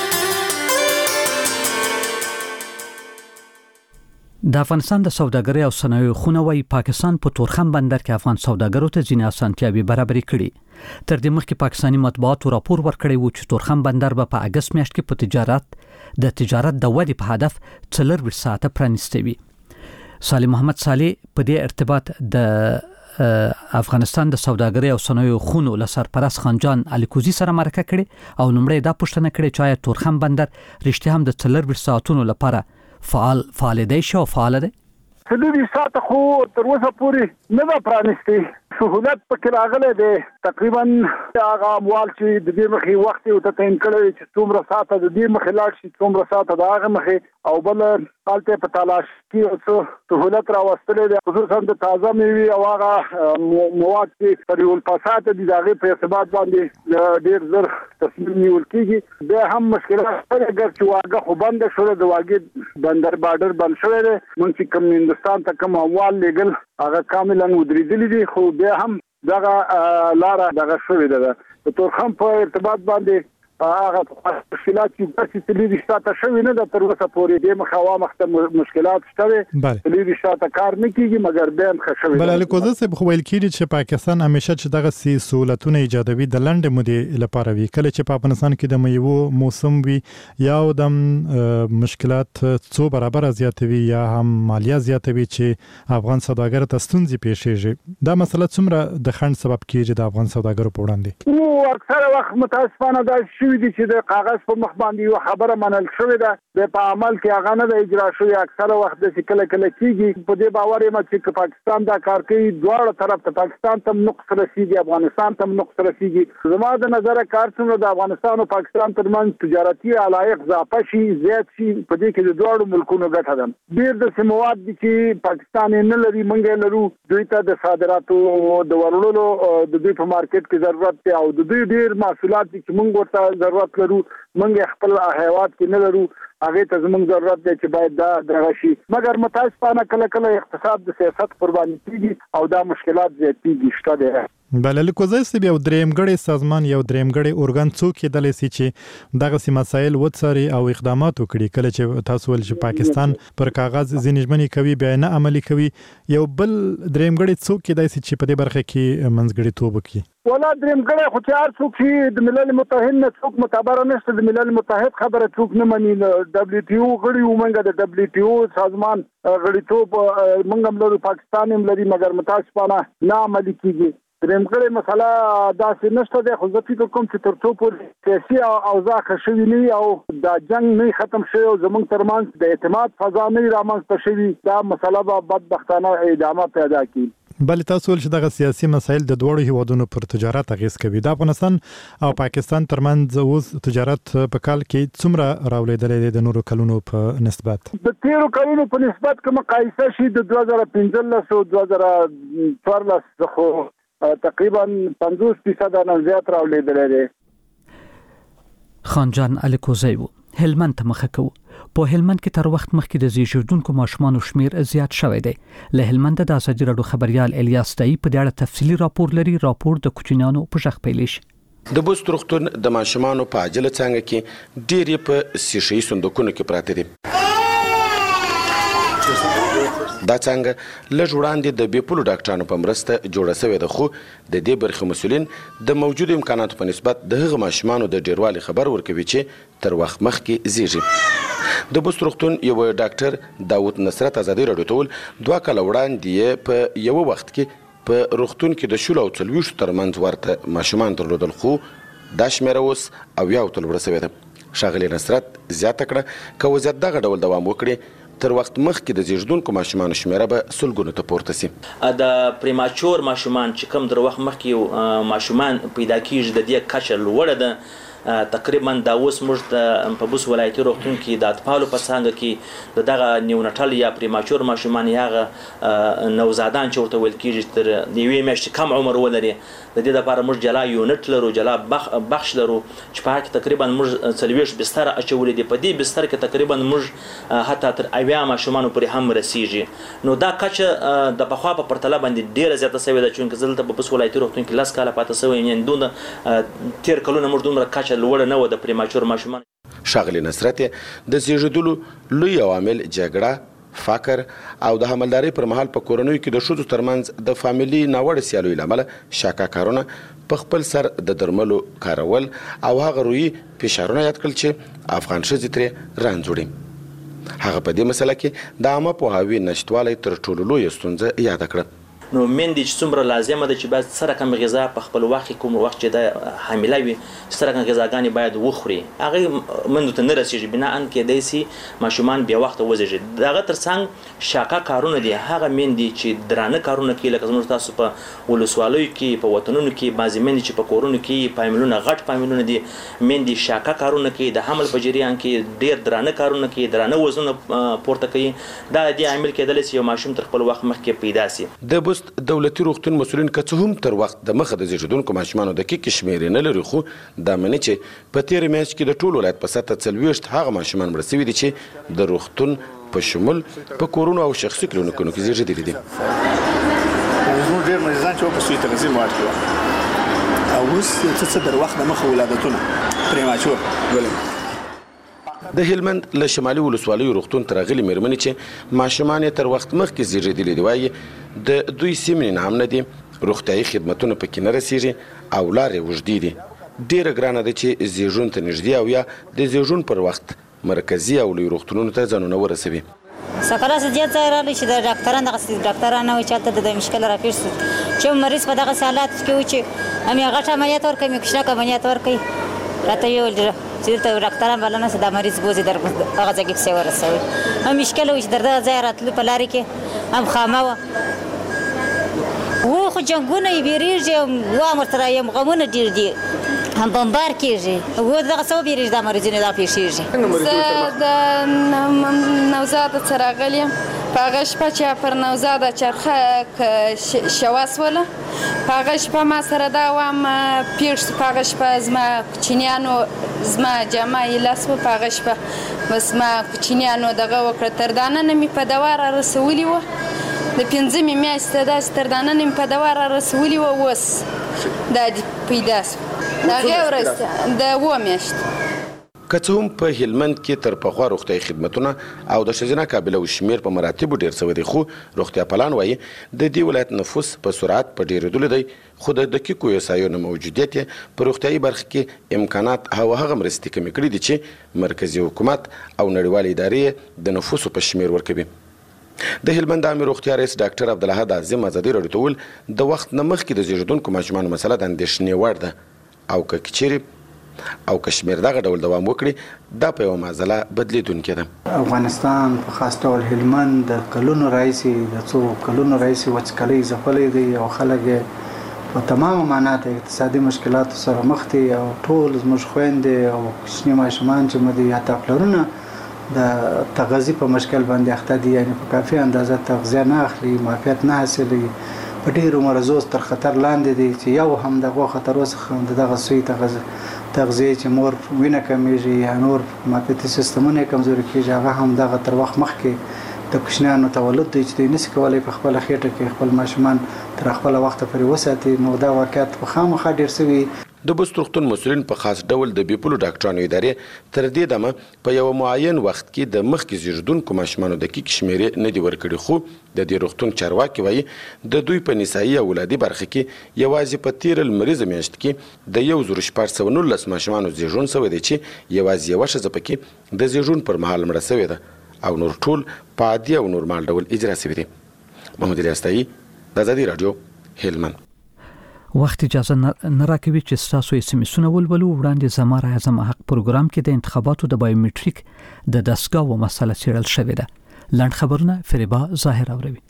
د افغانستان د سوداګرۍ او صنایعو خونه وايي پاکستان په تورخم بندر کې افغان سوداګرو ته ځینې اسانتیاوې برابرې کړي. تر دې مخکې پاکستاني مطبوعاتو راپور ورکړی و چې تورخم بندر به په اگست میاشت کې په تجارت د تجارت د ودې په هدف څلورویشت ساعته پرانیستی وي. صالح محمد صالح په دې ارتباط د افغانستان د سوداګرۍ او صنایعو خونو له سرپرست خانجان الیکوزي سره مرکه کړې او لومړی دا پوښتنه کړې چې آیا تورخم بندر رښتیا هم د څلورویشت ساعتونو لپاره فعال فعال دی شو فعال دی؟ څلورویشت ساعته خو تر اوسه پورې نه ده پرانیستې. سهولت پکې راغلی دی. تقریبا هغه اموال چې د دې مخې وخت یې ورته تعین کړی چې څومره ساعته د دې مخې لاړ شي څومره ساعته د هغه مخې او بل هلته په تلاش کې یو څه سهولت راوستلی دی خصوصا د تازه میوې او هغه مواد چې پر یول پاساته دي د هغې په ارتباط باندې ډېر زر تصمیم نیول کېږي. بیا هم مشکلات شته اګر چې واګه خو بنده شوله د واګې بندر بارډر بند شوی دی. موږ چې کوم هندوستان ته کوم اموال لیږل هغه کاملا ودرېدلي دي خو بیا هم دغه لاره دغه شوې ده. د تورخم په ارتباط باندې هغه مشکلات چې داسې څلورویشت ساعته شوي نه ده تر اوسه پورې. دې مخه وامخته مشکلات شته دي. څلورویشت ساعته کار نه کېږي مګر بیا هم ښه شوي. بله الیکوزه صاحب خو ویل کېږي چې پاکستان همیشه چې دغسې سهولتونه ایجادوي د لنډې مودې لپاره وي. کله چې په افغانستان کې د میوو موسم وي یا دم مشکلات څو برابره زیاتوي یا هم مالیه زیاتوي چې افغان سوداګر ته ستونزې پیښیږي. دا مسله څومره د خنډ سبب کېږي د افغان سوداګرو په وړاندې؟ نو اکثره وخت متاسفانه دا شوي دي چې د کاغذ په مخ باندې یو خبره منل شوې ده د په عمل کې هغه نه د اجرا شوی. اکثره وخت د کله کله کېږي. په دې باور یم چې پاکستان دا کار کوي دواړه طرف ته پاکستان ته نقص رسیږي افغانستان ته نقص رسیږي. زما د نظر کار څومره د افغانستان او پاکستان ترمنځ تجارتي علایق اضافه شي زیات شي په دې کې د دواړو ملکونو ګټه ده. ډېر د مواد دي چې پاکستان نه لري موږ لرو. دوی ته د صادراتو د ورلولو د دوی په مارکیټ کې ضرورت دی او د دوی ډېر محصولات چې موږ ورته ضرورت لرو موږ خپل هیواد کې نه لرو. هغه ته زموږ ضرورت دی چې باید دا دغه شي مګر متاسفانه کله کله اقتصاد د سیاست قرباني کیږي او دا مشکلات زیاتېږي. شته دی. بله الیکوزه صاحب یو درېمګړی سازمان یو درېمګړی ارګان څوک کېدلی سي چې دغسې مسایل وڅاري او اقدامات وکړي کله چې تاسو ویل چې پاکستان پر کاغذ ځینې ژمنې کوي بیا نه عملي کوي. یو بل درېمګړی څوک کېدای سي چې په دې برخه کې منځګړیتوب وکړي؟ ولا درېمګړی خو چې هر څوک چې د ملل متحد نه څوک معتبره نشته. د ملل متحد خبره څوک نه مني. دبليو ټي او غړي وو موږ د دبليو ټي او سازمان غړیتوب موږ هم لرو پاکستان هم لري مګر متاسفانه نه عملي کېږي. درېمګړی مسله داسې نشته دی خو زه فکر کوم چې تر څو پورې سیاسي اوضاع ښه شوي نه وي او دا جنګ نه ختم شوی او زموږ ترمنځ د اعتماد فضا نه رامنځته شوي دا مسله به بدبختانه ادامه پیدا کړي. بلې تاسو ول چې دغه سیاسي مسایل د دوړو هیوادونو پر تجارت اغیز کوي. د افغانستان او پاکستان ترمنځ اوس تجارت په کال کې څومره راولېدلی دی د نورو کلونو په نسبت؟ د تیرو کلونو په نسبت که مقایسه شي د دوه زره پنځلس او دوه زره څوارلس خو تقریبا پنځوس فیصده نه زیات راولېدلی دی. خانجان الیکوزی و هلمند ته مخه کوو. په هلمند کې تر وخت مخکې د زیږیدونکو ماشومانو شمیر زیات شوی دی. له هلمند د ازادي راډیو خبريال الیاس دای په دې اړه تفصیلی راپور لري. راپور د کوچنیانو په ژغ پیلې شي. د بست روغتون د ماشومانو په عاجله څانګه کې ډېر یې په سیشه‌يي صندوقونو کې پراته دي. دا څنګه لږ وړاندې د بې پولو ډاکټرانو په مرسته جوړه شوې ده، خو د دې برخې مسؤلین د موجودو امکاناتو په نسبت د هغه ماشومانو د ډېروالي خبر ورکوي چې تر وخت مخکې زیږي. د بست روغتون یو ډاکټر داود نصرت ازادي راډیو ته وویل دوه کاله وړاندې په یوه وخت کې په روغتون کې د شلو او څلوېښتو ترمنځ ورته ماشومان درلودل، خو دا شمېره اوس اویاوو ته لوړه شوې ده. ښاغلي نصرت زیاته کړه که وضعیت دغه ډول دوام وکړي تر وخت مخکې د زیږیدونکو ماشومانو شمېره به سلګونو ته پورته سي. د پریماچور ماشومان چې کوم در وخت مخکې ماشومان پیدا کیږي د دې کچه لوړه ده. تقریبا دا اوس موږ د په بست ولایتي روغتون کې د اطفالو په څانګه کې د دغه نیونټل یا پریماچور ماشومان یا هغه نوزادان چې ورته ویل کېږي تر یوې میاشتې کم عمر ولري، د دې لپاره موږ جلا یونټ لرو، جلا بخش لرو چې په هغه کې تقریبا موږ څلوېښت بستر اچولي دي. په دې بستر کې تقریبا موږ حتی تر اویا ماشومانو پورې هم رسیږي. نو دا کچه د پخوا په پرتله باندې ډېره زیاته شوې ده، چونکې زه دلته په بست ولایتي روغتون کې لس کاله پاته شوی یم. دونه تېر کلونه موږ دومره کچه لوړه نه وه د پریماچور ماشومان. ښاغلي نصرت د زیږیدلو لوی عوامل جګړه، فقر او د حملدارۍ پر مهال په کورنیو کې د ښځو ترمنځ د فامیلي ناوړه سیالیو له امله شاکه کارونه په خپل سر د درملو کارول او هغه روحي فشارونه یاد کړل چې افغان ښځې ترې رنځ وړي. هغه په دې مسله کې د عامه پوهاوي نشتوالی تر ټولو لویه ستونزه یاده کړه. نو میندې چې څومره لازمه ده چې باید څه رقم غذا په خپل وخت کوم وخت چې د حامله وي څه رقم غذاګانې باید وخوري، هغه مندو ته نه رسیږي، بنا ان کېدای سي ماشومان بیا وخت وزېږي. دغه ترڅنګ شاکه کارونه دي، هغه میندې چې درانه کارونه کوي لکه زموږ تاسو په ولسوالیو کې په وطنونو کې بعضې میندې چې په کورونو کې فامیلونه غټ فامیلونه دي، میندې شاکه کارونه کوي، د حمل په جریان کې ډېر درانه کارونه کوي، درانه وزنونه پورته کوي. دا د دې عامل کېدلی سي یو ماشوم تر خپل وخت مخکې پیدا سي. د بست دولتي روغتون مسؤلین که څه هم تر وخت د مخه د زیږیدونکو ماشومانو دقیق شمېرې نه لري، خو دا مني چې په تېره میاشت کې د ټول ولایت په سطحه څلوېښت هغه ماشومان مړه شوي دي چې د روغتون په شمول په کورونو او شخصي کلینیکونو کې زیږېدلي دي. زموږ ډېر مریضان چې په سوی تغذیه مواد کې وو او اوس څه څه در وخت د مخه ولادتونه پریماچور ولې د هلمند له شمالي ولسوالیو روغتون ته راغلي مېرمنې چې ماشومان یې تر وخت مخکې زیږېدلي دي وایي د دوی سیمې نه هم نه دي، روغتیایي خدمتونه پکې نه رسیږي او لارې اوږدې دي. ډېره ګرانه ده چې زیږون ته نږدې او یا د زیږون پر وخت مرکزي او لوی روغتونونو ته ځانونه ورسوي. سکره زیات ځای راغلی چې د ډاکټران دغسې ډاکټران نه وي چې هلته د مشکل راپېښ شو چې مریض په دغسې حالاتو کې و چې هم یې غټ عملیات ورکوي، هم یې کوچنک عملیات ورکوي. راته یې وویل چې دلته ډاکټران بلنه سه دا مریض بوځي در هغه ځای کې کیسې ورسوي. هم مشکل و چې در دغه ځای راتلو په لارې کې هم خامه وه و خو جنګونه یې بیریږي وام ورسره یم غمونه ډېر دي هم بمبار کېږي و دغه څه وبېرېږي دا مریضونه دا پېښېږي. زه د نوزاده څه راغلې یم په هغه شپه چې پر نوزاده چرخه شوه سوله په هغه شپه ما سره دا وام پېښ سو. په هغه شپه زما کوچنیانو زما جامه یې لاس وه، په هغه شپه بس ما کوچنیانو دغه وکړه تر داننه مې په دوا را رسولي وه، د پنځمې میاشتې داسې تر داننه مې په دوا را رسولي وه، اوس دا دې پیدا سو د هغې ورځ د اووه میاشتې. که څه هم په هلمند کې تر پخوا روغتیایي خدمتونه او د ښځینه قابله و شمېر په مراتبو ډېر شوی دی، خو روغتیا پالان وایي د دې ولایت نفوس په سرعت په ډېرېدلو دی، خو د دقیقو وسایلو نه موجودیت یې په روغتیایي برخه کې امکانات او هغه مرستې کمې کړي دي چې مرکزي حکومت او نړیوالې ادارې د نفوسو په شمېر ورکوي. د هلمند عامې روغتیا رئیس ډاکټر عبدالحد اعظم ازادي راډیو ته وویل د وخت نه مخکې د زیږیدونکو ماشومانو مسله د اندېښنې وړ ده او که چیرې او کشمیر دغه ډول دوام وکړي دا په یوه معضله بدلیدونکې ده. افغانستان په خاص ډول هلمند د کلونو راهیسې د څو کلونو راهیسې وچکالۍ ځپلی دی او خلک په تمامه معنا د اقتصادي مشکلاتو سره مخ دي او ټول زموږ خویندې او کوچني ماشومان چې مو دي حتی پلرونه د تغذیې په مشکل باندې اخته دي، یعنې په کافي اندازه تغذیه نه اخلي، معافیت نه حاصلوي، په ډېرو مرضو تر خطر لاندې دي چې یو هم دغو خطرو څخه د دغه سوی تغذیې چې مور وینه کمیږي یا نور معافیتي سیستمونه یې کمزوري کېږي، هغه هم دغه تر وخت مخکې د کوچنیانو تولد دی چې دوی نشي کولی په خپله خېټه کې خپل ماشومان تر خپله وخته پورې وساتي. نو دا واقعیت په خامخا ډېر سوي. د بست روغتون مسؤلین په خاص ډول د بیپلو ډاکټرانو ادارې تر دې دمه په یو معین وخت کې د مخکې زیږیدونکو ماشومانو دقیق شمیرې نه دي ورکړي، خو د دې روغتون چارواکي وایي د دوی په نسایي او ولادي برخه کې یوازې په تیره لمریزه میاشت کې د یو زر شپږ سوه نولس ماشومانو زیږون شوی دی چې یوازې یوه ښځه پکې د زیږون پر مهال مړه شوې ده او نور ټول په عادي او نورمال ډول اجرا شوي دي. محمد الیاستایي، د ازادي راډیو، هلمند. وخت اجازه نه راکوي چې تاسو یې سمسونه ولولو. وړاندې زما رایه زما حق پروګرام کې د انتخاباتو د بایومټریک د دستګاو مسله څېړل شوې ده. لنډ خبرونه فریبا ظاهر اوروي.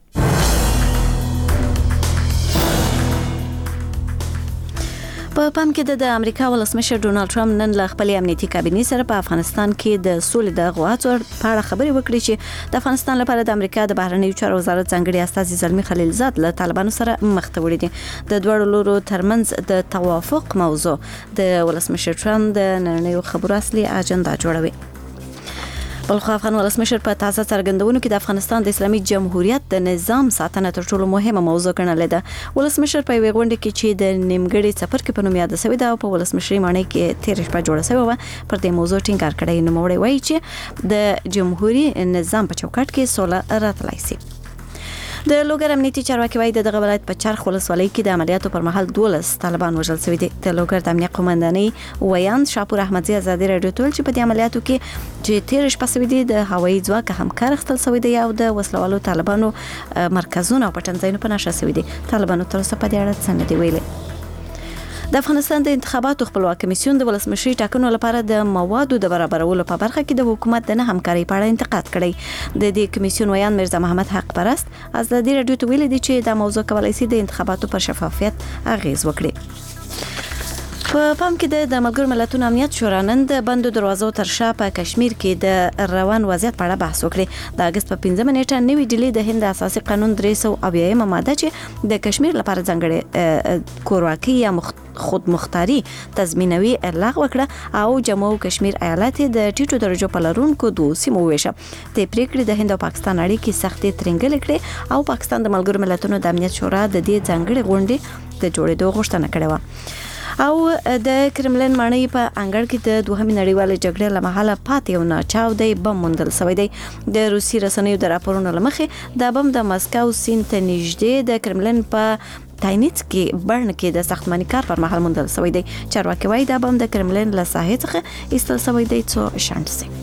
په پام کې د امریکا ولسمشر ډونالد ټرمپ نن له خپل امنیتي کابینې سره په افغانستان کې د سولې د غواړو په اړه خبرې وکړې چې د افغانستان لپاره د امریکا د بهرنیو چارو وزارت ځانګړي استازي زلمي خلیلزاد له طالبانو سره مخ ته وړي دي. د دوه لورو ترمنځ د توافق موضوع د ولسمشر ټرمپ د نړیوالو خبرو اصلي اجنډا جوړوي. بلخو افغان ولسمشر په تازه څرګندونو کې د افغانستان د اسلامي جمهوریت د نظام ساتنه تر ټولو مهمه موضوع ګڼلې ده. ولسمشر په یوه غونډه کې چې د نیمګړي څپرکي په نوم یاد شوی ده او په ولسمشري ماڼۍ کې تیر شپه جوړه شوی و، پر دې موضوع ټینګار کړی. نوموړی وایي چې د جمهوریت نظام په چوکاټ کې سوله راتلای شي. د لوګر امنیتي چارواکي وایي د دغه ولایت په چرخ ولسوالۍ کې د عملیاتو پر مهال دولس طالبان وژل شوي دي. د لوګر د امنیت قومندانۍ ویاند شاپور احمدزي ازادي راډیو ته ویل چې په دې عملیاتو کې چې تیر شپه شوي دي د هوایي ځواک هم کار اخیستل شوی دی او د وسلوالو طالبانو مرکزونه او پټنځایونه په نښه شوي دي. طالبانو تر اوسه په دې اړه څه نه دي ویلي. د افغانستان د انتخاباتو خپلواک کمیسیون د ولسمشري ټاکنو لپاره د موادو د برابرولو په برخه کې د حکومت د نه همکارۍ په اړه انتقاد کړی. د دې کمیسیون ویاند مرزا محمد حق پرست ازادي راډیو ته ویلي دي چې دا موضوع کولای شي د انتخاباتو پر شفافیت اغیز وکړي. په پام کې د ملګرو ملتونو امنیت شورا نن د بندو دروازو تر شا په کشمیر کې د روان وضعیت په اړه بحث وکړي. د اگست په پنځمه نیټه نوې ډیلي د هند اساسي قانون درې سوه اویایمه ماده چې د کشمیر لپاره ځانګړې کورواکي یا خود مختاري تضمینوي لغوه کړه او جموں او کشمیر ایالت د ټیټو درجو په لرونکو دوه سیمو ویشه. د پریکړې د هند او پاکستان اړیکې سختې ترنګلې کړې او پاکستان د ملګرو ملتونو د امنیت شورا د دې ځانګړې غونډې د جوړېدو غوښتنه کړې وه. او د کرملین ماڼۍ په انګړ کې د دوهمې نړیوالې جګړې له مهاله پاتې یو ناچاودی بم موندل شوی دی. د روسي رسنیو د راپورونو له مخې دا بم د مسکو سیند ته نږدې د کرملین په تاینیتسکي برن کې د ساختماني کار پر مهال موندل شوی دی. چارواکي وایي دا بم د کرملین له ساحې څخه ایستل شوی دی څو شنډ شي.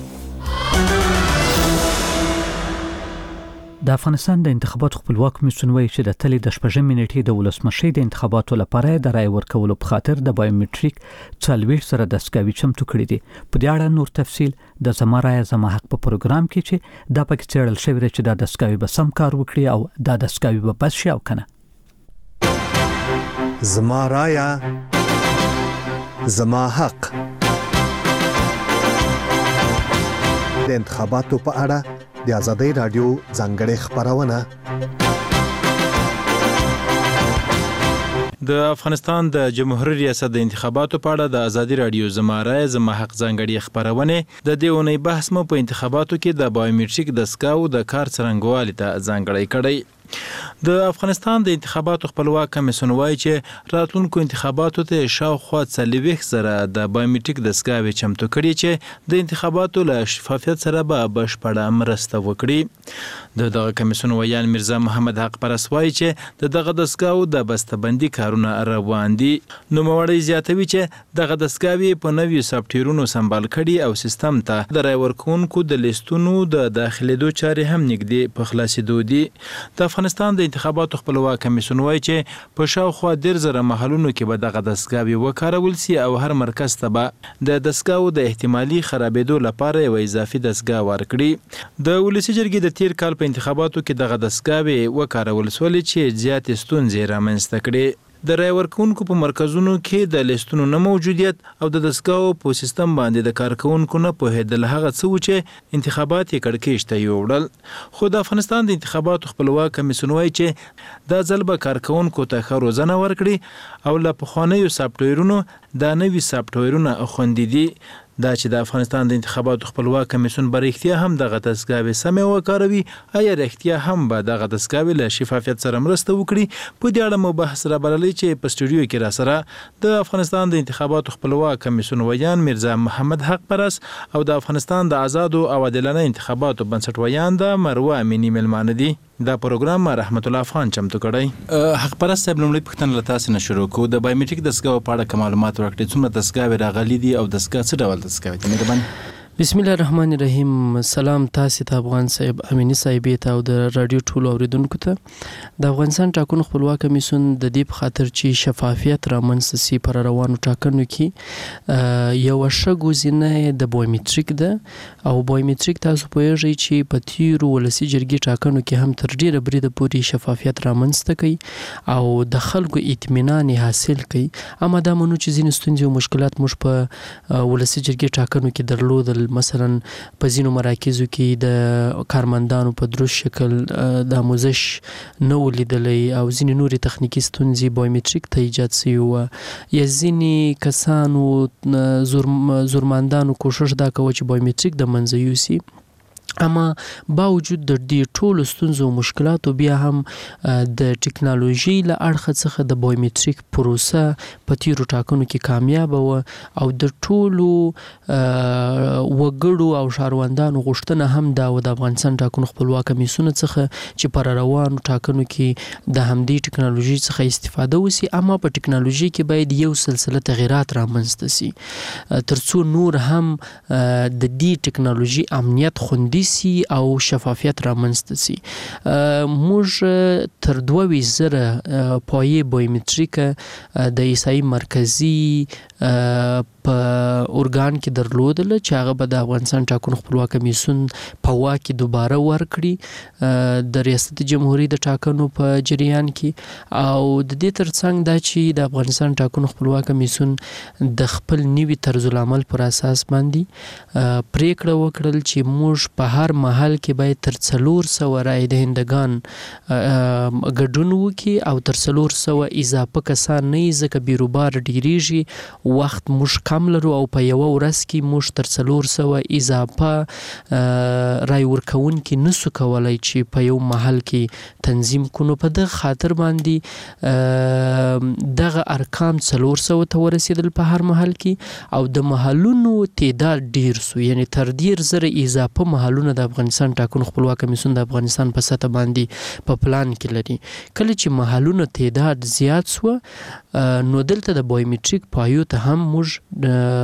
د افغانستان د انتخاباتو خپلواک کمیسیون وایي چې د تلې د شپږمې نیټې د ولسمشرۍ د انتخاباتو لپاره د رای ورکولو په خاطر د بایومټریک څلوېښت سره دستګاوې چمتو کړي دي. په دې اړه نور تفصیل د زما رایه زما حق په پروګرام کې چې دا پکې څېړل شوی دی چې دا دستګاوې به سم کار وکړي او دا دستګاوې به بس شي او کنه. زما رایه زما حق د انتخاباتو په اړه د ازادي راډیو ځانګړې خبرونه. د افغانستان د جمهوریت ریاست د انتخاباتو په اړه د ازادي راډیو زما رایه زما حق ځانګړې خبرونه د دې اونۍ بحث مو په انتخاباتو کې د بایومټریک دستګاو د کار څرنګوالي ته ځانګړی کړی. د افغانستان د انتخاباتو خپلواک کمیسیون وایي چې راتلونکو انتخاباتو ته شاوخوا څلوېښت زره د بایومټریک دستګاوې چمتو کړي چې د انتخاباتو له شفافیت سره به بشپړه مرسته وکړي. د دغه کمیسیون ویان مرزا محمد حق پرست وایي چې د دغه دستګاو د بسته‌بندي کارونه روان دي. نوموړی زیاتوي چې دغه دستګاوې په نویو سافټویرونو سمبال کړي او سیستم ته د رای ورکوونکو د لیستونو د داخلېدو چارې هم نږدې په خلاصېدو دي. د افغانستان د انتخاباتو خپلواک کمیسیون وایي چې په شاوخوا ډېر زره محلونو کې به دغه دستګاوې وکارول سي او هر مرکز ته به د دستګاو د احتمالي خرابېدو لپاره یو اضافي دستګاه ورکړي. د ولسي جرګې د تیر کال په انتخاباتو کې دغه دستګاوې وکارول شولې چې زیاتې ستونزې رامنځته کړې. د رای ورکوونکو په مرکزونو کې د لیستونو نه موجودیت او د دستګاو په سیستم باندې د کارکونکو نه پوهېدل هغه څه و چې انتخابات یې کړکېچ ته یوړل. خو د افغانستان د انتخاباتو خپلواک کمیسیون وایي چې دا ځل به کارکونکو ته ښه روزنه ورکړي او له پخوانیو سافټویرونو دا نوي سافټویرونه خوندي دي. دا چې د افغانستان د انتخاباتو خپلواک کمیسیون به رښتیا هم دغه دستګاوې سمې وکاروي، آیا رښتیا هم به دغه دستګاوې له شفافیت سره مرسته وکړي؟ په دې اړه مو بحث رابللی چې په سټوډیو کې را سره د افغانستان د انتخاباتو خپلواک کمیسیون ویان میرزا محمد حق پرس او د افغانستان د آزادو او عادلانه انتخاباتو بنسټ ویان د مروه امینی ملمانه دي. دا پروګرام رحمت الله افغان چمتو کړی. حق پرست صاحب، لومړی پوښتنه له تاسو نه شروع کوو. د بایومټریک دستګاو په اړه معلومات ورکړئ، څومره دستګاوې راغلي دي او دستګاه څه ډول دستګاوې دي؟ مهرباني. بسم الله الرحمن الرحیم. سلام تاسو ته افغان صاحب، امینی صاحب ته او د رادیو ټولو اوریدونکو ته. د افغانستان ټاکنو خپلواک کمیسیون د دې په خاطر چې شفافیت رامنځته شي پر روانو ټاکنو کې یو ښه ګزینه د بایومټریک ده، او بایومټریک تاسو پوهیږئ چې په تیرو ولسي جرګې ټاکنو کې هم تر ډیره بریده پورې شفافیت رامنځته کوي او د خلکو اطمینان حاصل کوي. اما دا منو چې ځینې ستونزې او مشکلات موږ په ولسي جرګې ټاکنو کې درلودل، مثلا په ځینو مراکزو کې د کارمندانو په درست شکل د آموزش نه ولیدلی او ځینې نورې تخنیکي ستونزې بایومټریک ته ایجاد شوي وه، یا ځینې کسانو زورمندانو کوشش دا کوه چې بایومټریک د منځه یوسي. اما باوجود د دې ټولو ستونزو او مشکلاتو بیا هم د ټکنالوژي له اړخه څخه د بایومټریک پروسه په تیرو ټاکنو کې کامیابه وه او د ټولو وګړو او ښاروندانو غوښتنه هم دا وه د افغانستان ټاکنو خپلواک کمیسیون څخه چې پر روانو ټاکنو کې د همدې ټکنالوژي څخه استفاده وسي. اما په ټکنالوژي کې باید یو سلسله تغیرات رامنځته سي ترڅو نور هم د دې ټکنالوژي امنیت خوندي سي او شفافیت رامنځته سي. موږ تر دوه ویشت زره پایې بایومټریک د عیسائی مرکزي په ارګان کې درلودل چې هغه به د افغانستان ټاکنو خپلواک کمیسیون په واک کې دوباره ورکړي د ریاست جمهوریت د ټاکنو په جریان کې. او د دې ترڅنګ دا چې د افغانستان ټاکنو خپلواک کمیسیون د خپل نوي طرز العمل پر اساس باندې پریکړه وکړل چې موږ په هر محل کې باید تر څلور سوه رای دهندگان ګډون وکړي او تر څلور سوه اضافه کسان نه یې، ځکه بیروبار ډیریږي، وخت موږ کم لرو او په یوه ورځ کې موږ تر څلور سوه اضافه رای ورکوونکي نسو کولی چې په یو محل کې تنظیم کړو. په دغه خاطر باندې دغه ارقام څلور سوه ته ورسېدل په هر محل کې، او د محلونو تعداد ډیر سو، یعنی تر ډیر زره اضافه محلونه د افغانستان ټاکنو خپلواک کمیسیون د افغانستان په سطح باندې په پلان کې لري. کله چې محلونو تعداد زیات سو نو دلته د بایومټریک پایو ته هم موږ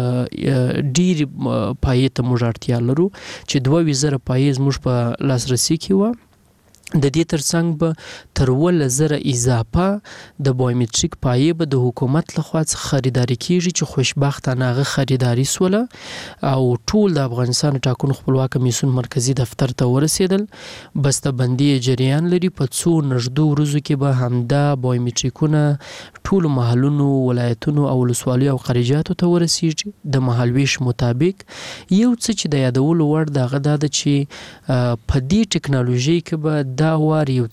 ډیر پایې ته موږ اړتیا لرو چې دوه ویشت زره پایې زموږ په لاسرسي کې وه. د دې ترڅنګ به تر اووه زره اضافه د بایومټریک پایې به د حکومت لخوا څخه خریداري کیږي چې خوشبختانه هغه خریداري سوله او ټول د افغانستان ټاکنو خپلواک کمیسیون مرکزی دفتر ته ورسېدل. بسته‌بندي جریان لري، په څو نږدې ورځو کې به همدا بایومټریکونه ټولو محلونو، ولایتونو او ولسوالیو او خارجاتو ته ورسیږي د مهالویش مطابق. یو څه چې د یادولو وړ د هغه دا ده چې په دې ټکنالوژي کې به دا وار یو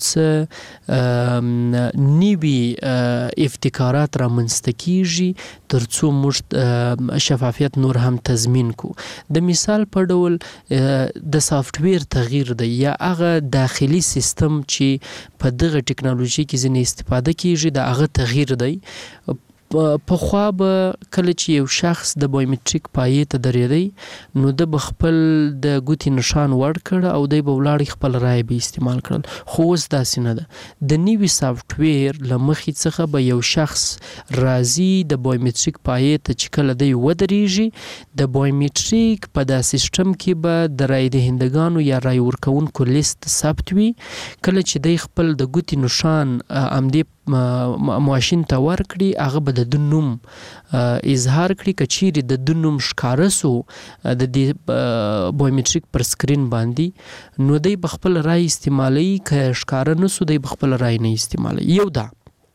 څه نوي ابتکارات رامنځته کیږي ترڅو موږ شفافیت نور هم تضمین کو. د مثال په ډول د سافټویر تغییر دی یا هغه داخلي سیستم چې په دغه ټکنالوژي کې ځینې استفاده کیږي د هغه تغییر دی. پخوا به کله چې یو شخص د بایومټریک پایې ته درېدی نو د به خپل د ګوتې نشان ور کړ او دی به ولاړ خپل رای به استعمال کړل، خو اوس داسې نه ده. د نوي سافټویر له مخې څخه به یو شخص راځي د بایومټریک پایې ته چې کله دی ودرېږي د بایومټریک په دا سیسټم کې به د رای دهندگانو یا رای ورکوونکو لیست ثبت وي. کله چې دی خپل د ګوتې نشان همدې ماشین ته ورکړي هغه به د د نوم اظهار کړي، که چیرې د د نوم ښکاره سو د دې بایومټریک پر سکرین باندې نو دی به خپل رای استعمالوي، که ښکاره نه سو دی به خپل رای نه استعمالوي. یو دا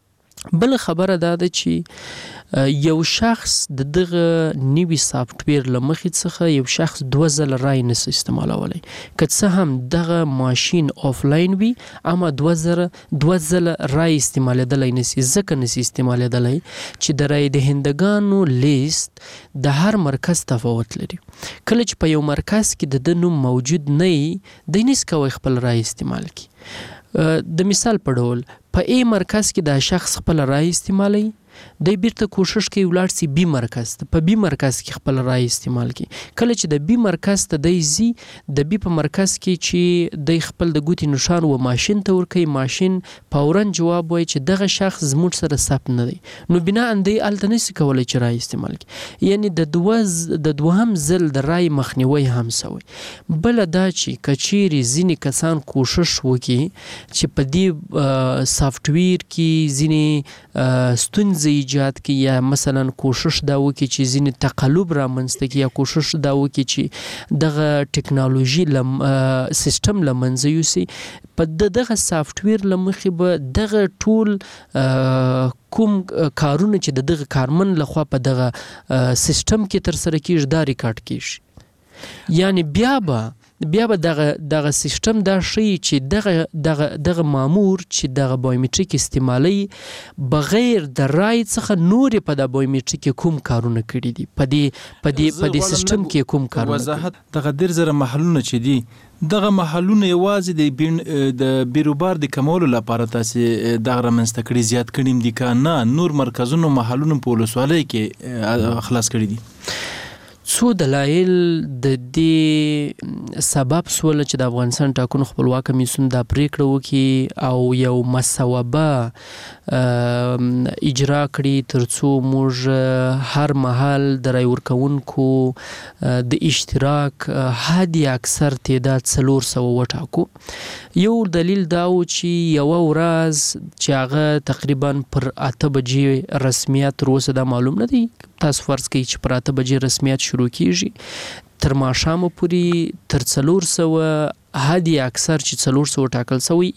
بل خبره دا ده چې یو شخص د دغه نوي سافټویر لمخې څخه یو شخص دوه ځله رای نس استعمالولی که څه هم دغه ماشین آفلاین وي اما دوه ځله دوه ځله رای استعمالیدلی نسی ځکه نسی استعمالیدلی چې د رای دهندگانو لیست د هر مرکز تفاوت لري. کله چې په یو مرکز کې د ده نوم موجود نه وي دی نس کوي خپل رای استعمال کی. د مثال په ډول په ای مرکز کې دا شخص خپل رای استعمالوي دی بیرته کوشش کوي ولاړ سي بی مرکز ته په بی مرکز کې خپل رای استعمال کی. کله چې د بی مرکز ته دی زی د بی په مرکز کې چې دی خپل د ګوتې نشان و ماشین ته ورکوي ماشین فورا جواب وایي چې دغه شخص زموږ سره ثبت نه دی نو بنا اندی الته نشي کولی چې رای استعمال کی. یعنی د دوه د دوهم ځل د رای مخنیوي هم سوی. بل دا چې کچيري ځینې کسان کوشش وکړي چې په دې سافټویر کې ځینې ستونزې ایجاد کی یا مثلا کوشش دا وکړي چې ځینې تقلب رامنځته کړي یا کوشش دا وکړي چې دغه ټکنالوژي لم سیستم له منځه یوسي په دغه سافټویر له مخې به دغه ټول کوم کارونه چې د دغه کارمن لخوا په دغه سیستم کې ترسره کیږي دا ریکارډ کیږي. یعنی بیا به بیا به دغه دغه سیستم دا شي چې دغه دغه دغه مامور چې دغه بایومټریک استعمالي بغیر د رای څخه نور په د بایومټریک کوم کارونه کړی دي په دې په دې په دې سیستم کې کوم کارونه وضاحت دغه ډیر زره محلونه چې دي دغه محلونه یوازې د بین د بیروبار د کمولو لپاره تاسو دغه رامنځته کړی زیات کړیم دي که نه نور مرکزونو محلونو په ولسوالۍ کې خلاص کړی دي؟ څو دلایل د دې سبب سول چې د افغانستان ټاکنو خپلواک کمیسیون دا پریکړه وکړي او یو مسوبه اجرا کړي ترڅو موږ هر محل د رای ورکوونکو د اشتراک حد اکثر تعداد څلور سوه وټاکو. یو دلیل دا و چې یوه ورځ چې هغه تقریبا پر اته بجې رسمیت تر اوسه دا معلوم نه دی تاسو فرض کړئ چې پر اته بجې رسمیت شروع کیږي تر ماښامه پورې تر څلور سوه حد اکثر چې څلور سوه ټاکل سوی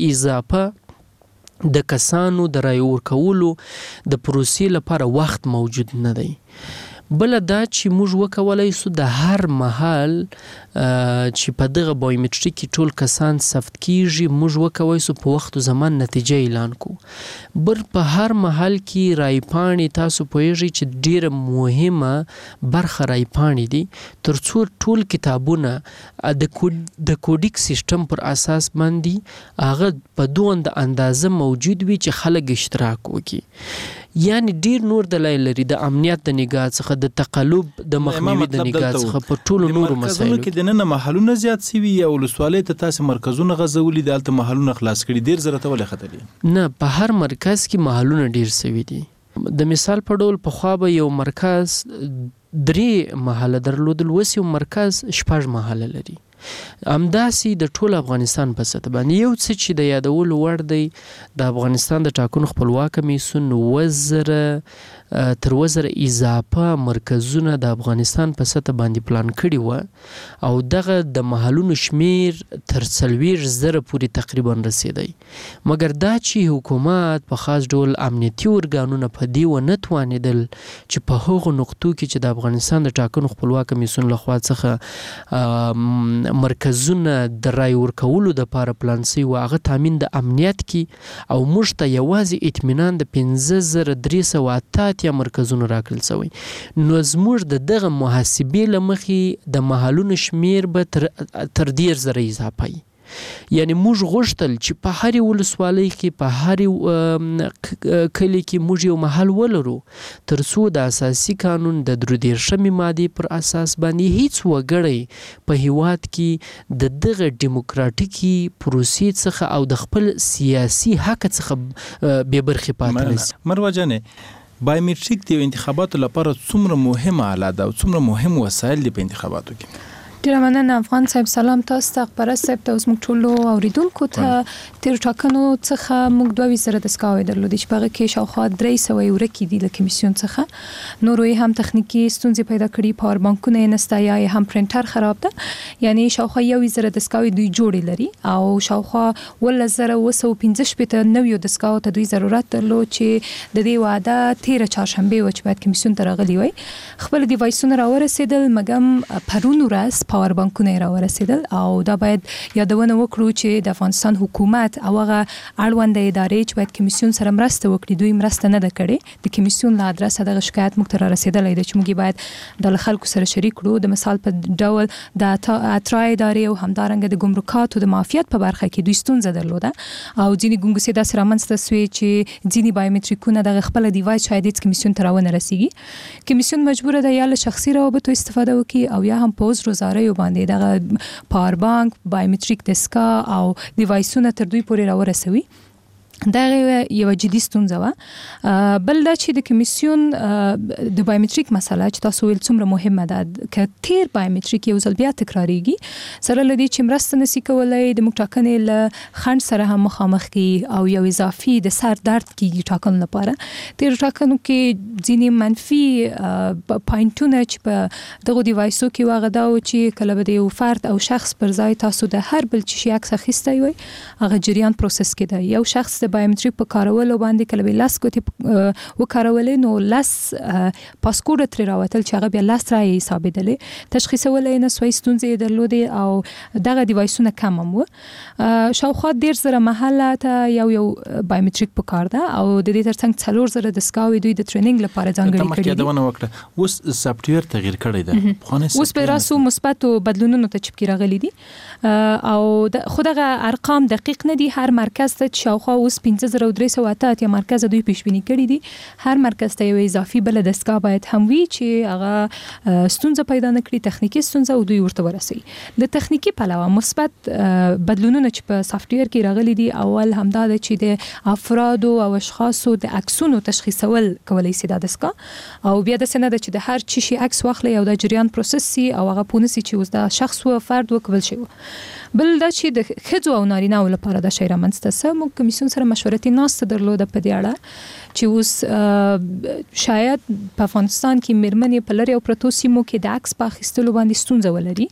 اضافه د کسانو د رای ورکولو د پروسې لپاره وخت موجود نه دی. بل دا چې موږ وکولای سو د هر محل چې په دغه بایومټریک کې ټول کسان ثبت کیږي موږ وکولای سو په وخت او زمان نتیجه اعلان کو. بر په هر محل کې رای پاڼې تاسو پوهیږئ چې ډیره مهمه برخه رای پاڼې دي ترڅو ټول کتابونه د د کوډیک سیستم پر اساس باندې هغه په دوه اندازه موجود وي چې خلک اشتراک وکړي. یعنی ډیر نور دلایل لري د امنیت د نگاه څخه د تقلب د مخنیوي د نگاه څخه په ټولو نورو مسایلو کې د نن محلونه زیات سوي یا ولسوالۍ ته تاسو مرکزونه غزولي دالته محلونه خلاص کړي ډیر زره ته ولې خطرې نه په هر مرکز کې محلونه ډیر سوي دي. د مثال په ډول په خوا به یو مرکز درې محله درلودل وس یو مرکز شپږ محله لري. همداسې د ټول افغانستان په سطح باندې یو څه چې د یادولو وړ دی د افغانستان د ټاکنو خپلواک کمیسیون وزره تر وزره اضافه مرکزونه د افغانستان په سطح باندې پلان کړي و او دغه د محلونو شمیر تر څلوېښت زره پورې تقریبا رسیدی. مګر دا چې حکومت په خاص ډول امنیتي ارګانونه په دې ونه توانېدل چې په هغو نقطو کې چې د افغانستان د ټاکنو خپلواک کمیسیون لخوا څخه مرکزونه د رای ورکولو د پاره پلان سوي و هغه تامین د امنیت کی او موږ ته یوازې اطمینان د پنځه زره درې سوه اته اتیا مرکزونو راکړل سوی. نو زموږ د دغه محاسبې له مخې د محلونو شمیر به تر تر ډېر زره اضافه وي. یعنی موږ غوښتل چې په هرې ولسوالۍ کې په هرې کلي کې موږ یو محل ولرو ترڅو د اساسي قانون د درې دېرشمې مادې پر اساس باندې هیڅ وګړی په هیواد کې د دغه ډیموکراتیکي پروسې څخه او د خپل سیاسي حق څخه بې برخې پاتې نشي. مروه جانې بایومټریک د انتخاباتو لپاره څومره مهمه آله ده او څومره مهم وسایل دي په انتخاباتو کې؟ ډیر مننه افغان صاحب. سلام تاسو ته، خبره صاحب ته، اوس موږ ټول اوریدونکو ته تیر ټاکنو څخه موږ دوه وزره د سکاوي درلودي چې په کې شاوخوا درې سوه ورکی دي له کمیسیون څخه. نور یې هم تخنیکی ستونزې پیدا کړي، پاور بانکونه نسته یا هم پرنټر خراب ده. یعنی شاوخوا یو وزره د سکاوي دوی جوړ لري او شاوخوا ول زره وسو پنځه شپته نویو د سکاو ته دوی ضرورت درلود چې د دې واده تیر چهارشنبه و چې باید کمیسیون ته راغلي وي. خپل دی وایسونه راورسېدل، مګم پرون ورځ پاور بانکونه راورسېدل او دا باید یادونه وکړو چې د افغانستان حکومت او هغه اړوند ادارې چې باید کمیسیون سره مرسته وکړي دوی مرسته نه ده کړې. د کمیسیون له ادرسه د شکایت موږ ته رسیدلې ده چې موږ باید د خلکو سره شریک کړو. د مثال په ډول د اترا ادارې او همدارنګه د ګمرکاتو د معافیت په برخه کې دوی ستونزه درلوده او ځینې ګونګسې داسې رامنځته سوې چې ځینې بایومټریکونه د خپل ډیوایس شاید هیڅ کمیسیون ته راونه رسیږي. کمیسیون مجبوره ده یا له شخصي روابطو استفاده وکړي او یا هم په عذر وزارۍ باندې دغه پاور بانک، بایومټریک دسکا او ډیوایسونه تر دوی پورې راورسوي. دا یو جدي ستونزه و. بل دا چې د کمیسیون د بایومټریک مسله چې تاسو ویل څومره مهمه ده، که تیر بایومټریک یو ځل بیا تکراریږي سره لدی چې مرسته نسی کولای د موږ ټاکنې له خنډ سره هم مخامخ کی او یو اضافي د سر درد کیږي ټاکنو لپاره. تیر ټاکنو کې ځینې منفي پاینټونه چې په دغه ډیوایسو کې واغه دا چې کله به یو فرد او شخص پر ځای تاسو د هر بل شي عکس اخیستی وي، هغه جریان پروسس کېده. یو شخص د بایومټریک په کارولو باندې کله به لاس کوتي وکارولې نو لاس پاسکوډ تر راوتل چې هغه بیا لاس راي حسابېدلې، تشخیصولې نه سوې ستونزې درلودې او دغه ډیوایسونه کم هم و. شاوخوا ډیر زره محله ته یو یو بایومټریک په کار ده او د دې ترڅنګ څلور زره د سکاوي دوی د ټریننګ لپاره ځانګړي کړي دي. دا وکړه اوس سافټویر تغیر کړی ده، اوس په راسو مثبتو بدلونونو ته چپکی راغلي دي او خودغه ارقام دقیق نه دي. هر مرکز ته شاوخوا اوس پنځه زره درې سوه اته اتیا مرکز دوی پیشبینی کړی دي. هر مرکز ته یو اضافي بل دسکا باید هم وي چې هغه ستونزه پیدا نه کړي، تخنیکی ستونزه او دوی ورته ورسي. د تخنیکی پلوه مثبت بدلونونه چې په سافټویر کې راغلي دي، اول همدا ده چې د افراد او اشخاصو د عکسونو تشخیصول کولای شي د دسکا او بیا د سند چې د هر چی شي عکس واخلي او د جریان پروسس سي او هغه پونسي چې اوس د شخص او فرد وکول شي. بل دا چې د خځو او نارینه‌و لپاره د شی رامنځته سم کمیسیون سره مشورتي ناسته درلوده په دې اړه چې اوس شاید په افغانستان کې میرمنې په لري او پروتو سیمو کې د عکس په اخیستلو باندې ستونزه ولري.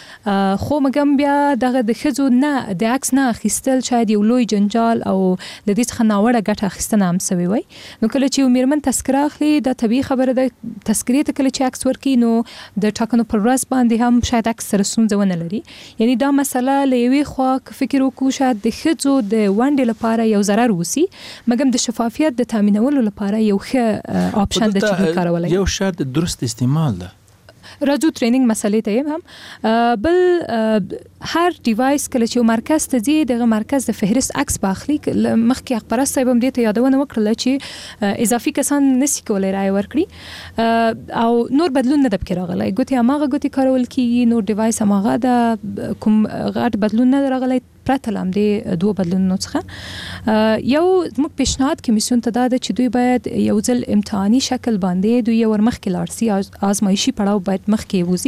خو مګم بیا دغه د خځو نه د عکس نه اخیستل شاید یو لوی جنجال او د دې څخه ناوړه ګټه اخیستنه هم سوي وي. نو کله چې یو میرمن تذکره اخلي د طبيعي خبره ده، تذکرې ته کله چې عکس ورکړي نو د ټاکنو پر ورځ باندې هم شاید عکس سره ستونزه ونه لري. یعنی دا مسله له یوې خوا فکر وکړو شاید د خځو د ونډې لپاره یو ضرر وسی، مګم د شفافیت د تامینولو لپاره یو ښه آپشن د چې کارولای یو شرط درست استعمال ده. راځو ټریننګ مسلې ته هم بل هر ډیوایس کله چې مرکز ته ځي دغه مرکز د فهرست عکس باخلي. مخکې اخبار صاحب هم دې ته یادونه وکړه چې اضافي کسان نسی کولای رای ورکړي او نور بدلون نه د پکې راغلی، ګوتې هماغه ګوتې کارول کیږي، نور ډیوایس هماغه د کوم غټ بدلون نه راغلی پرته لم دې دوه بدلونونو څخه. یو موږ پیشنهاد کمیسیون ته دا ده چې دوی باید یو ځل امتحاني شکل باندې دوی ور مخکې لاړ سي، آزمایشي پړاو باید مخکې وځي،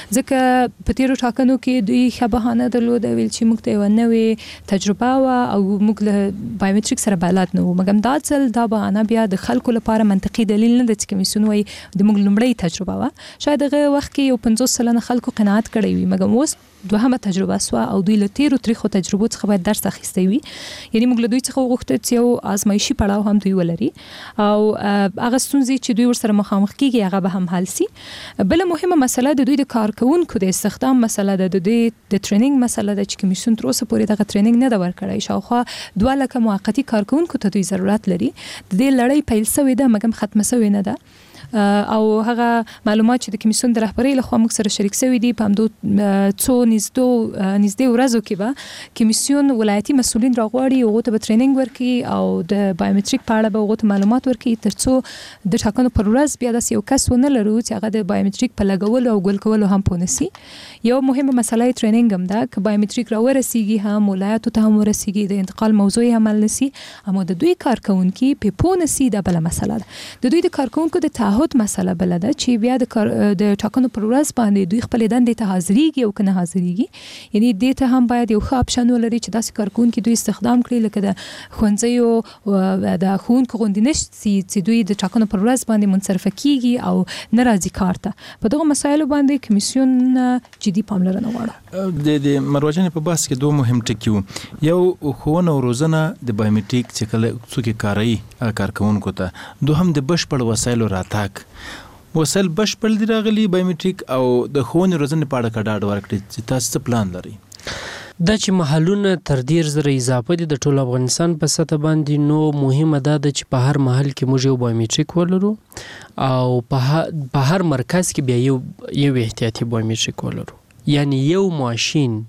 ځکه په تیرو ټاکنو کې دوی ښه بهانه درلوده ویل چې موږ ته یو نوې تجربه وه او موږ له بایومټریک سره بلد نه وو. مګم دا ځل دا بهانه بیا د خلکو لپاره منطقي دلیل نه ده چې کمیسیون وایي د موږ لومړی تجربه وه. شاید هغه وخت کې یو پنځوس سلنه خلکو قناعت کړی وي، مګم اوس دوهمه تجربه سوا او دوی له تیرو تاریخو تجربو څخه باید درس اخیستی وي. یعنی موږ له دوی څخه وغوښتل چې یو آزمایشي پړاو هم دوی ولري او هغه ستونزې چې دوی ورسره مخامخ کیږي هغه به هم حل سي. بل مهمه مسله د دوی د کارکونکو د استخدام مسله ده، د دوی د ټریننګ مسله ده چې کمیسیون تر اوسه پورې دغه ټریننګ نه ده ورکړی. شاوخوا دوه لکه موقتي کارکونکو ته دوی ضرورت لري. د دې لړۍ پیل شوې ده مګم ختمه شوې نه ده او هغه معلومات چې د کمیسیون د رهبرۍ لخوا موږ سره شریک شوي دي په همدو څو نږدې نږدې ورځو کې به کمیسیون ولایتي مسؤلین راغواړي هغو ته به ټریننګ ورکړي او د بایومټریک په اړه به هغو ته معلومات ورکړي تر څو د ټاکنو پر ورځ بیا داسې یو کس ونه لرو چې هغه د بایومټریک په لګولو او ګل کولو هم پوه نسي. یو مهمه مسله یې ټریننګ هم ده، که بایومټریک راورسیږي هم ولایتو ته هم ورسیږي د انتقال موضوع هم حل نسي، اما د دوی کارکونکي په پوه نسي دا بله مسله ده. د دوی د کارکونکو د تعهد تعهد مسله بل ده چې بیا د د ټاکنو پر ورځ باندې دوی خپل دندې ته حاضرېږي او کنه حاضرېږي، یعنی دې ته هم باید یو ښه اپشن ولري چې داسې کارکونکي دوی استخدام کړي لکه د ښوونځیو د ښوونکو غوندې نشي چې دوی د ټاکنو پر ورځ باندې منصرفه کیږي او نه راځي کار ته. په دغه مسایلو باندې کمیسیون جدي پاملرنه غواړي. د د مروجنې په بحث کې دوه مهم ټکي وو. یو ښوونه او روزنه د بایومټریک چې کله څوک کاروي کارکونکو ته، دوهم د بشپړ وسایلو راتګ. وسایل بشپړ دي راغلي بایومټریک او د ښوونې روزنې په اړه کډاډ ورکړي چې تاسو څه پلان لرئ؟ دا چې محلونه تر ډیر زره اضافه دي د ټول افغانستان په سطح باندې، نو مهمه ده چې په هر محل کې موږ یو بایومټریک ولرو او په هر مرکز کې بیا یو یو احتیاطي بایومټریک ولرو. یعنی یو ماشین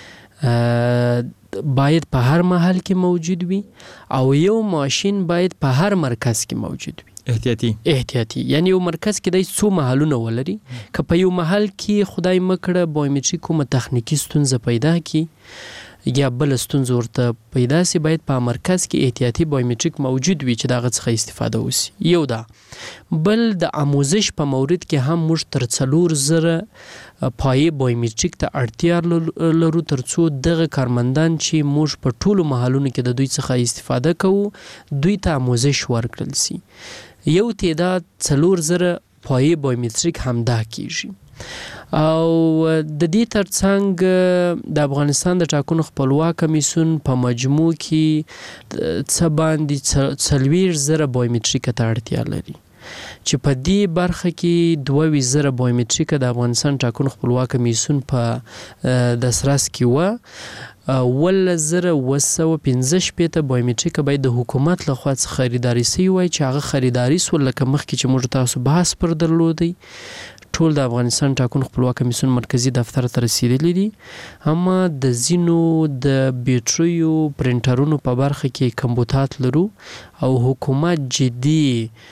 باید په هر محل کې موجود وي او یو ماشین باید په هر مرکز کې موجود وي. احتیاطي احتیاطي یعنی یو مرکز کې د څو محلونه ولري، که په یو محل کې خدای مکړه بایومټریک کومه تخنیکی ستونزه پیدا کی یا بل ستونزه ورته پیدا سي، باید په مرکز کې احتیاطي بایومټریک موجود وي چې دغه څخه استفاده وسی. یو دا. بل د آموزش په مورد کې هم موږ تر څلور زره پای بایومټریک ته اړتیا لرو ترڅو دغه کارمندان چې موږ په ټولو محلونو کې د دوی څخه استفاده کوو دوی ته آموزش ورکړل سي. یو تعداد څلور زره پای بایومټریک همدا کیږي. او د دې ترڅنګ د افغانستان د ټاکنو خپلواک کمیسیون په مجموع کې څه باندې څلوېښت زره بایومټریک ته اړتیا لري، چې په دې برخه کې دوه ویشت زره بایومټریک د افغانستان ټاکنو خپلواک کمیسیون په دسترس کې و. ولس زره اوه سوه پنځه شپېته بایومټریک باید د حکومت لخوا څخه خریداري سوي وای، چې هغه خریداري سول لکه مخکې چې موږ تاسو بحث پر درلودی. ټول د افغانستان ټاکنو خپلواک کمیسیون مرکزی دفتر ته رسیدلی دي، اما د ځینو د بیټریو پرنټرونو په برخه کې کمبوتات لرو او حکومت جدي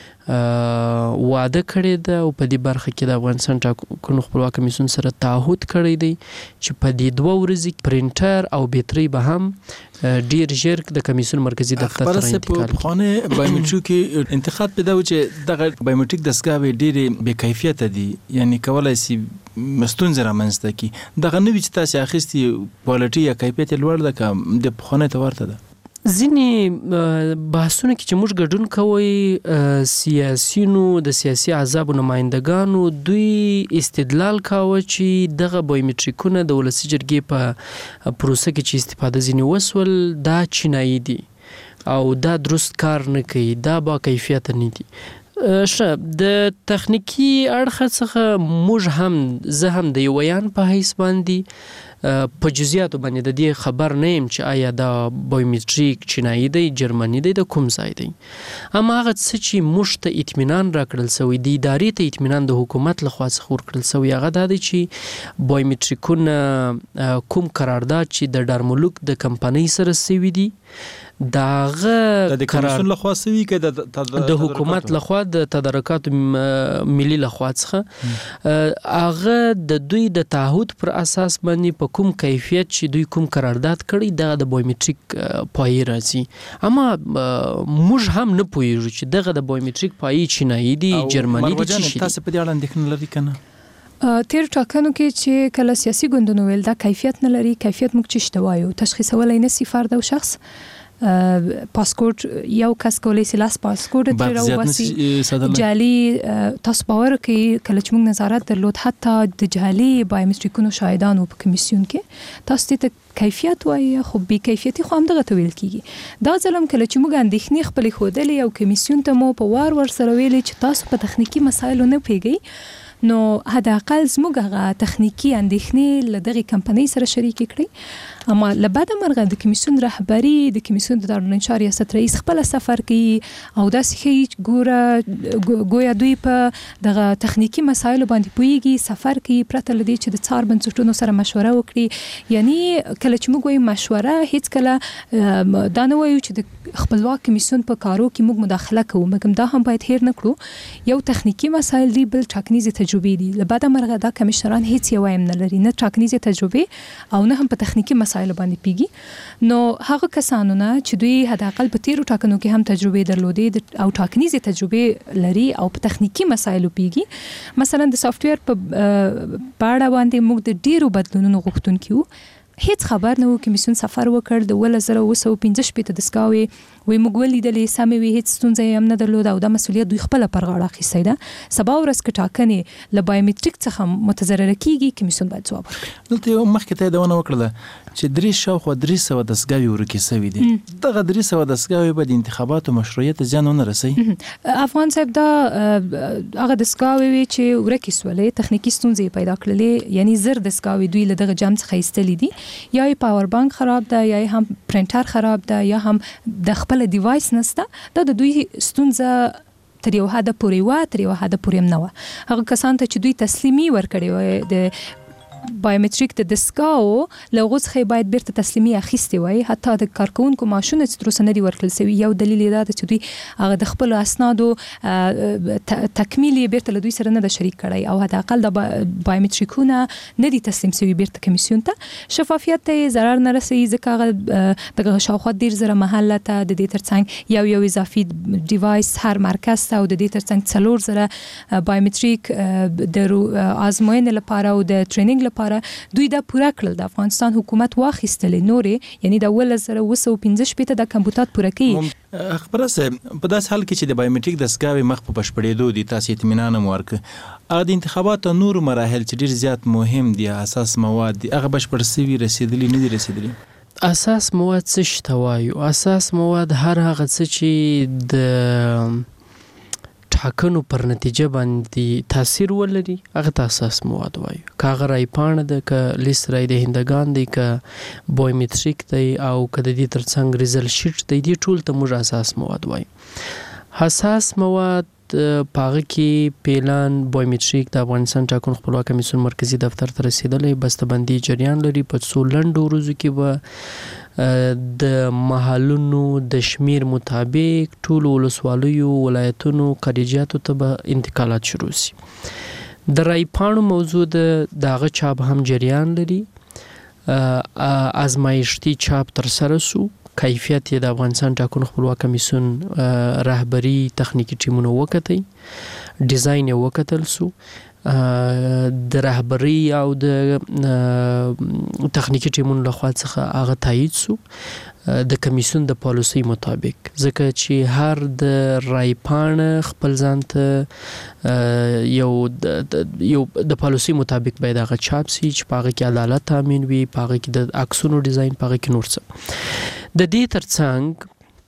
وعده کړی ده او په دې برخه کې د افغانستان ټاکنو خپلواک کمیسیون سره تعهد کړی دی چې په دې دوه ورځې کې پرنټر او بیټرۍ به هم ډیر ژر د کمیسیون مرکزی دفتر ته انتقال کړي. په خانه بایومټریک کې انتخاب پیدا و چې دغه بایومټریک دستګاوې ډېرې بې کیفیته دي، یعنی کولای شي ستونزې رامنځته کړي. دغه نوي چې تاسو اخیستي کوالټي یا کیفیت لوړ ده که د پخوانۍ ته ورته ده؟ ځینې بحثونه کې چې موږ ګډون کوي سیاسیونو د سیاسي احزابو نمایندګانو دوی استدلال کاوه چې دغه بایومټریکونه د ولسي جرګې په پروسه کې چې استفاده ځینې وسول دا چینایي دي او دا درست کار نه کوي، دا با کیفیت نه دي. ښه، د تخنیکی اړخ څخه موږ هم زه هم د یو ویان په حیث باندې په جزئیاتو باندې د دې خبر نه یم چې آیا دا بایومټریک چینایي دی، جرمني دی، د کوم ځای دی. اما هغه څه چې موږ ته اطمینان راکړل سوی، د ادارې ته اطمینان د حکومت لخوا څخه ورکړل سوی، هغه دا دی چې بایومټریکونه کوم قرارداد چې د ډارمولوک د کمپنۍ سره سوي دي داغه د کمیسیون لخوا سوي که د حکومت لخوا د تدارکاتو ملي لخوا څخه هغه د دوی د تعهد پر اساس باندې په کوم کیفیت چې دوی کوم قرارداد کړی دا د بایومټریک پای راځي. اما موږ هم نه پوهیږو چې دغه د بایومټریک پای چینایي دي، جرمني دي، څه شي. تاسو په دې اړه اندېښنه لرئ که نه؟ تیر ټاکنو کې چې کله سیاسي ګوندونو ویل دا کیفیت نه لري، کیفیت موږ چې شته وایو تشخیصولی نسی فرد او شخص. پاسپورت یو کس کولی سي لاس پاسپورت تر راوباسي جعلي تاسو باور کوي کله چې موږ نظارت درلود حتی د جعلي بایومټریکونو شاهدانو په کمیسیون کې تاسو ته کیفیت وایي خو بې کیفیتي خو همدغه ته ویل کېږي. دا ځلم کله چې موږ اندېښنې خپلې ښودلې او کمیسیون ته مو په وار ور سره ویلې چې تاسو په تخنیکي مسایلو نه پوهیږئ، نو حداقل زموږ هغه تخنیکی اندېښنې له دغې کمپنۍ سره شریکې کړئ. اما له بده مرغه د کمیسیون رهبري د کمیسیون د دارالانشا ریاست رئیس خپله سفر کوي او داسې ښیي ګوره ګویا دوی په دغه تخنیکی مسایلو باندې پوهیږي، سفر کوي پرته له دې چې د څار بنسټونو سره مشوره وکړي. یعنی کله چې موږ وایو مشوره، هیڅکله دا نه وایو چې د خپلواک کمیسیون په کارو کې موږ مداخله کوو، مګر دا هم باید هیر نه کړو یو تخنیکی مسایل دي، بل ټاکنیزې تجربې دي. له بده مرغه دا کمیشنران هیڅ یو هم نه لري، نه ټاکنیزې تجربې او نه هم په تخنیکی مسایل مسایلو باندې پیږي نو هغه کسانو نه چې دوی حد اقل په تیرو ټاکنو کې هم تجربه درلودې او ټاکنیزه تجربه لري او په تخنیکی مسایلو پیږي مثلا د سافټویر په پاړه باندې موږ د ډیرو بدلونونو غوښتونکو هیڅ خبر نه و کمیسیون سفر وکړ د ولس زره و سو پنځه شپږ د سکاوي وي موږ ولیدلې سمې وي هیڅ ستونزه هم نه درلوده او د مسولیت دوی خپل پر غاړه اخیستی ده سبا ورځ کې ټاکنې له بایومټریک څخه متضرره کیږي کمیسیون باید ځواب ورکړي دلته یو مخکې ته دونه وکړه چې درې شاوخوا درې سوه دستګاوې ورکې سوي دي دغه درې سوه دستګاوې به د انتخاباتو مشروعیت زیان ونه رسوي افغان صاحب دا هغه دستګاوې وي چې ورکې سولې تخنیکي ستونزې پیدا کړلې یعنی زر دستګاوې دوی له دغه جام څخه ایستلې دي یا یې پاور بانک خراب ده یا هم پرنټر خراب ده یا هم د خپل ډیوایس نسته دا د دوی ستونزه تر یو حد پورې و تر یو حد پورې هم نه و هغه کسان ته چې دوی تسلیمي ورکړي و د بایومټریک د دسکاو لغوز خې باید بیرته تسلیمي اخیستي وای حتی د کارکونکو ماشونه چې تر اوسه نه دی ورکړل شوی یو دلیل دا چې دوی هغه د خپل اسنادو تکمیل بیرته له دوی سره نه د شریک کړي او حتی اقل د بایومټریکونه نه دي تسلیم شوی بیرته کمیسیون ته شفافیت ته ضرر نه رسي ځکه د شاوخوا ډیر زره محله ته د دې ترڅنګ یو یو اضافي ډیوایس هر مرکز ته او د دې ترڅنګ څلور زره بایومټریک د آزموینې لپاره او د ټریننګ لپاره دوی دا پوره کړل د افغانستان حکومت واخیستلې نورې یعنی د ول زره و سو پنځه شپږ د کمپیوټر پوره کړي خبره سه په داس حال کې چې د بایومټریک دستګاوې مخ په بشپړېدو دي تاسو اطمینان ورک هغه د انتخاباتو نور مراحل چې ډیر زیات مهم دي اساس مواد دي هغه بشپړ سوي رسیدلی نه دي رسیدلی اساس مواد څه شته وایو اساس مواد هر هغه څه چې د ټاکنو پر نتیجه باندې تاثیر ولري هغه اساس مواد وایو کاغه رای پاڼه د ک لیست رای د هندګان دی ک بایومټریک دی او ک د دې ترڅنګ ریزلټ شیټ دی دی ټول ته موږ اساس مواد وایو حساس مواد پاغه کې پیلان بایومټریک د افغانستان ټاکنو خپلواک کمیسیون مرکزی دفتر ته رسیدلې بسته‌بندي جریان لري په څو لنډو ورځو کې به د محلونو د شمیر مطابق ټول ولسوالیو ولایتونو خارجياتو ته به انتقالات شروع شي د رای پاڼو موضوع دغه چاپ هم جریان لري ازمایښتي چاپ تر سره سو کیفیت د افغانستان ټاکنو خپلواک کمیسیون رهبری تخنیکی ټیمونو وکړي ډیزاین یې وکړل سو د رهبری او د تخنیکی ټیمونو لخوا څخه هغه تایید سو د کمیسیون د پالیسي مطابق ځکه چې هر د رای پاڼه خپل ځان ته یو یو د پالیسي مطابق باید هغه چاپ شي چې پاغه کې عدالت تامین وي پاغه کې د عکسونو ډیزاین پاغه کې نور څه د دې ترڅنګ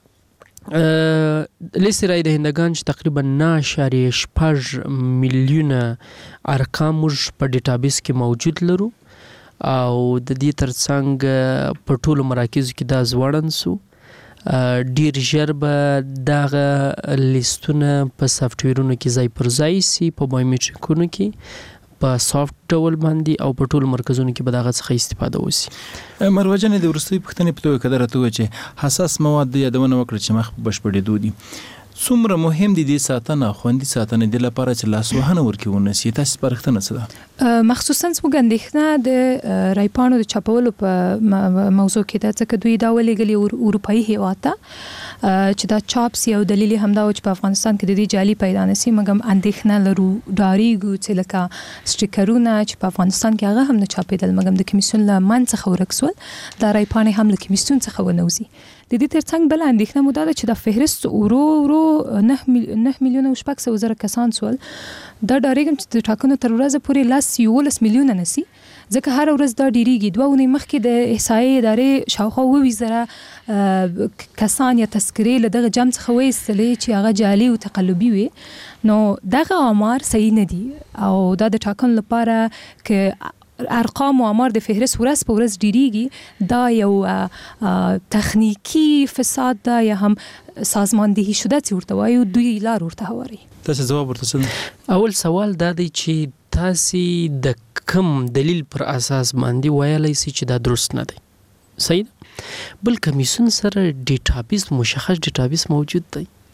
لیست رای د هندګان چې تقریبا نه اشاریه شپږ میلیونه ارقام موږ په ډیټابیس کې موجود لرو او د دې ترڅنګ په ټولو مراکزو کې دا ځوړند سو ډیر ژر به دغه لیستونه په سافټویرونو کې ځای پر ځای سي په بایومټریکونو کې په سافت ډول باندې او په ټولو مرکزونو کې به دغه څخه استفاده وشي مروجنه د ورستۍ پښتنې په توګه کدر ته چې حساس مواد د یادونه وکړه چې مخ بشپړېدو دي څومره مهم دي د ساتنه خوندي ساتنه د لپاره چې لاسوهنه ورکیونه سي تاسو پرختنه څه مخصوصا څنګه اندېښنه د رایپانو د چاپولو په موضوع کې دا څه دوی دا ولېګلي اروپאי هیواته چې دا چاپس یو دلیل همدا و چې په افغانستان کې د دې جعلي پیدا نسی مګم اندېښنه لرو ډاریګو چې لکه سټیکرونه چې په افغانستان کې هغه هم نه چاپېدل مګم د کمیسیون له من څخه ورکسول دا رایپانې هم له کمیسیون څخه ونوزي د دې ترڅنګ بل اندېښنه مو دا چې د فهرست ورو ورو نه میلیونه او شپږ سوه زره کسان سول دا ډاریګم چې د ټاکنو تر ورځې پورې لاس یولس میلیونه نسی ځکه هر ورځ دا ډیریږي دوه ونې مخکې د احصایې ادارې شاوخوا اووه زره کسان یا تذکرې له دغه جام څخه وایستلې چې هغه جعلي او تقلبي وي نو دغه آمار صحیح نه دي او دا د ټاکنو لپاره که ارقام او آمار د فهرست ورځ په ورځ ډیریږي دا یو تخنیکی فساد دا یا هم سازماندهی شده چې ورته وایو دوی لار ورته هواري تاسو جواب ورته اول سوال دا دی چې تاسو د کوم دلیل پر اساس باندې وایلی سي چې دا درست نه دی صحیح بل کمیسیون سره ډیټابیس مشخص ډیټابیس موجود دی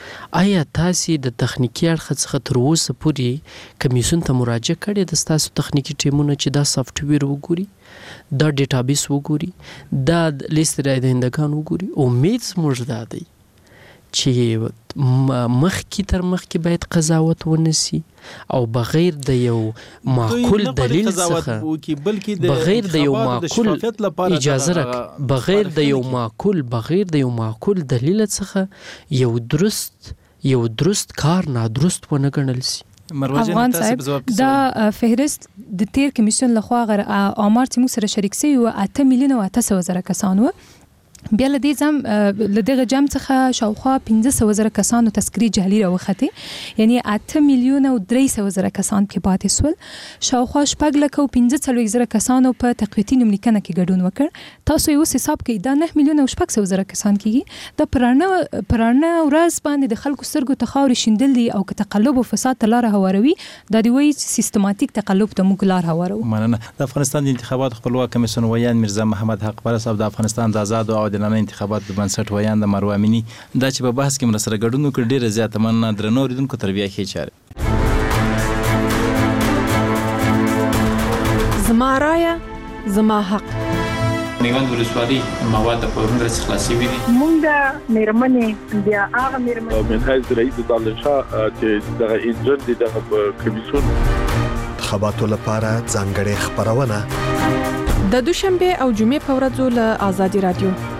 آیا تاسو د تخنیکی اړخ څخه تر اوسه پورې کمیسیون ته مراجعه کړې د تاسو تخنیکی ټیمونو چې دا سافټویر وګوري، دا ډیټابیس وګوري، دا لیست رایدندگان وګوري؟ امید زموږ دا دی چې مخکې تر مخکې باید قضاوت ونسی او بغیر د یو معقول دلیل څخه، بغیر د یو معقول اجازه راک بغیر د یو معقول بغیر د یو معقول دلیل څخه یو درست یو درست کار نادرست ونه ګڼل سي. افغان صاحب دا فهرست د تیر کمیسیون لخوا غیر آمار چې موږ سره شریک سي و اته میلیون او اته سوه زره کسان و. بیا له دې ځم له دغه جام څخه شاوخوا پنځه سوه زره کسانو تذکرې جعلي راوختې، یعنی اته میلیون او درې سوه زره کسان پکې پاتې سول. شاوخوا شپږ لکه او پنځه څلوېښت زره کسانو په تقویتي نوملیکنه کې ګډون وکړ. تاسو یې اوس حساب کړئ، دا نه میلیون او شپږ سوه زره کسان کېږي. دا پرانه پرانه ورځ باندې د خلکو سترګو ته خاورې شیندل دي او که تقلب او فساد ته لاره هواروي، دا دی وایي چې سیستماتیک تقلب ته موږ لار هوارو. مننه. د افغانستان د انتخاباتو خپلواک کمیسیون ویان میرزا محمد حق پرست او د افغانستان د آزاد او عادلانه انتخاباتو د بنسټ ویان د مروه امینی دا چې په بحث کې مرسته ګډون وکړ، ډیره زیاته مننه درنو اوریدونکو تر بیا ښې چارې. زما رایه زما حق. میوند ولسوالي مواد په پرون ورځ خلاصي وي. مونږ د میرمنې بیا هغه میرمنې من حیث رئیس دالشا چې دغه انجن دي دغه کمیسیون انتخاباتو لپاره ځانګړې خبرونه د دوشنبه او جمعې په ورځو له آزادي رادیو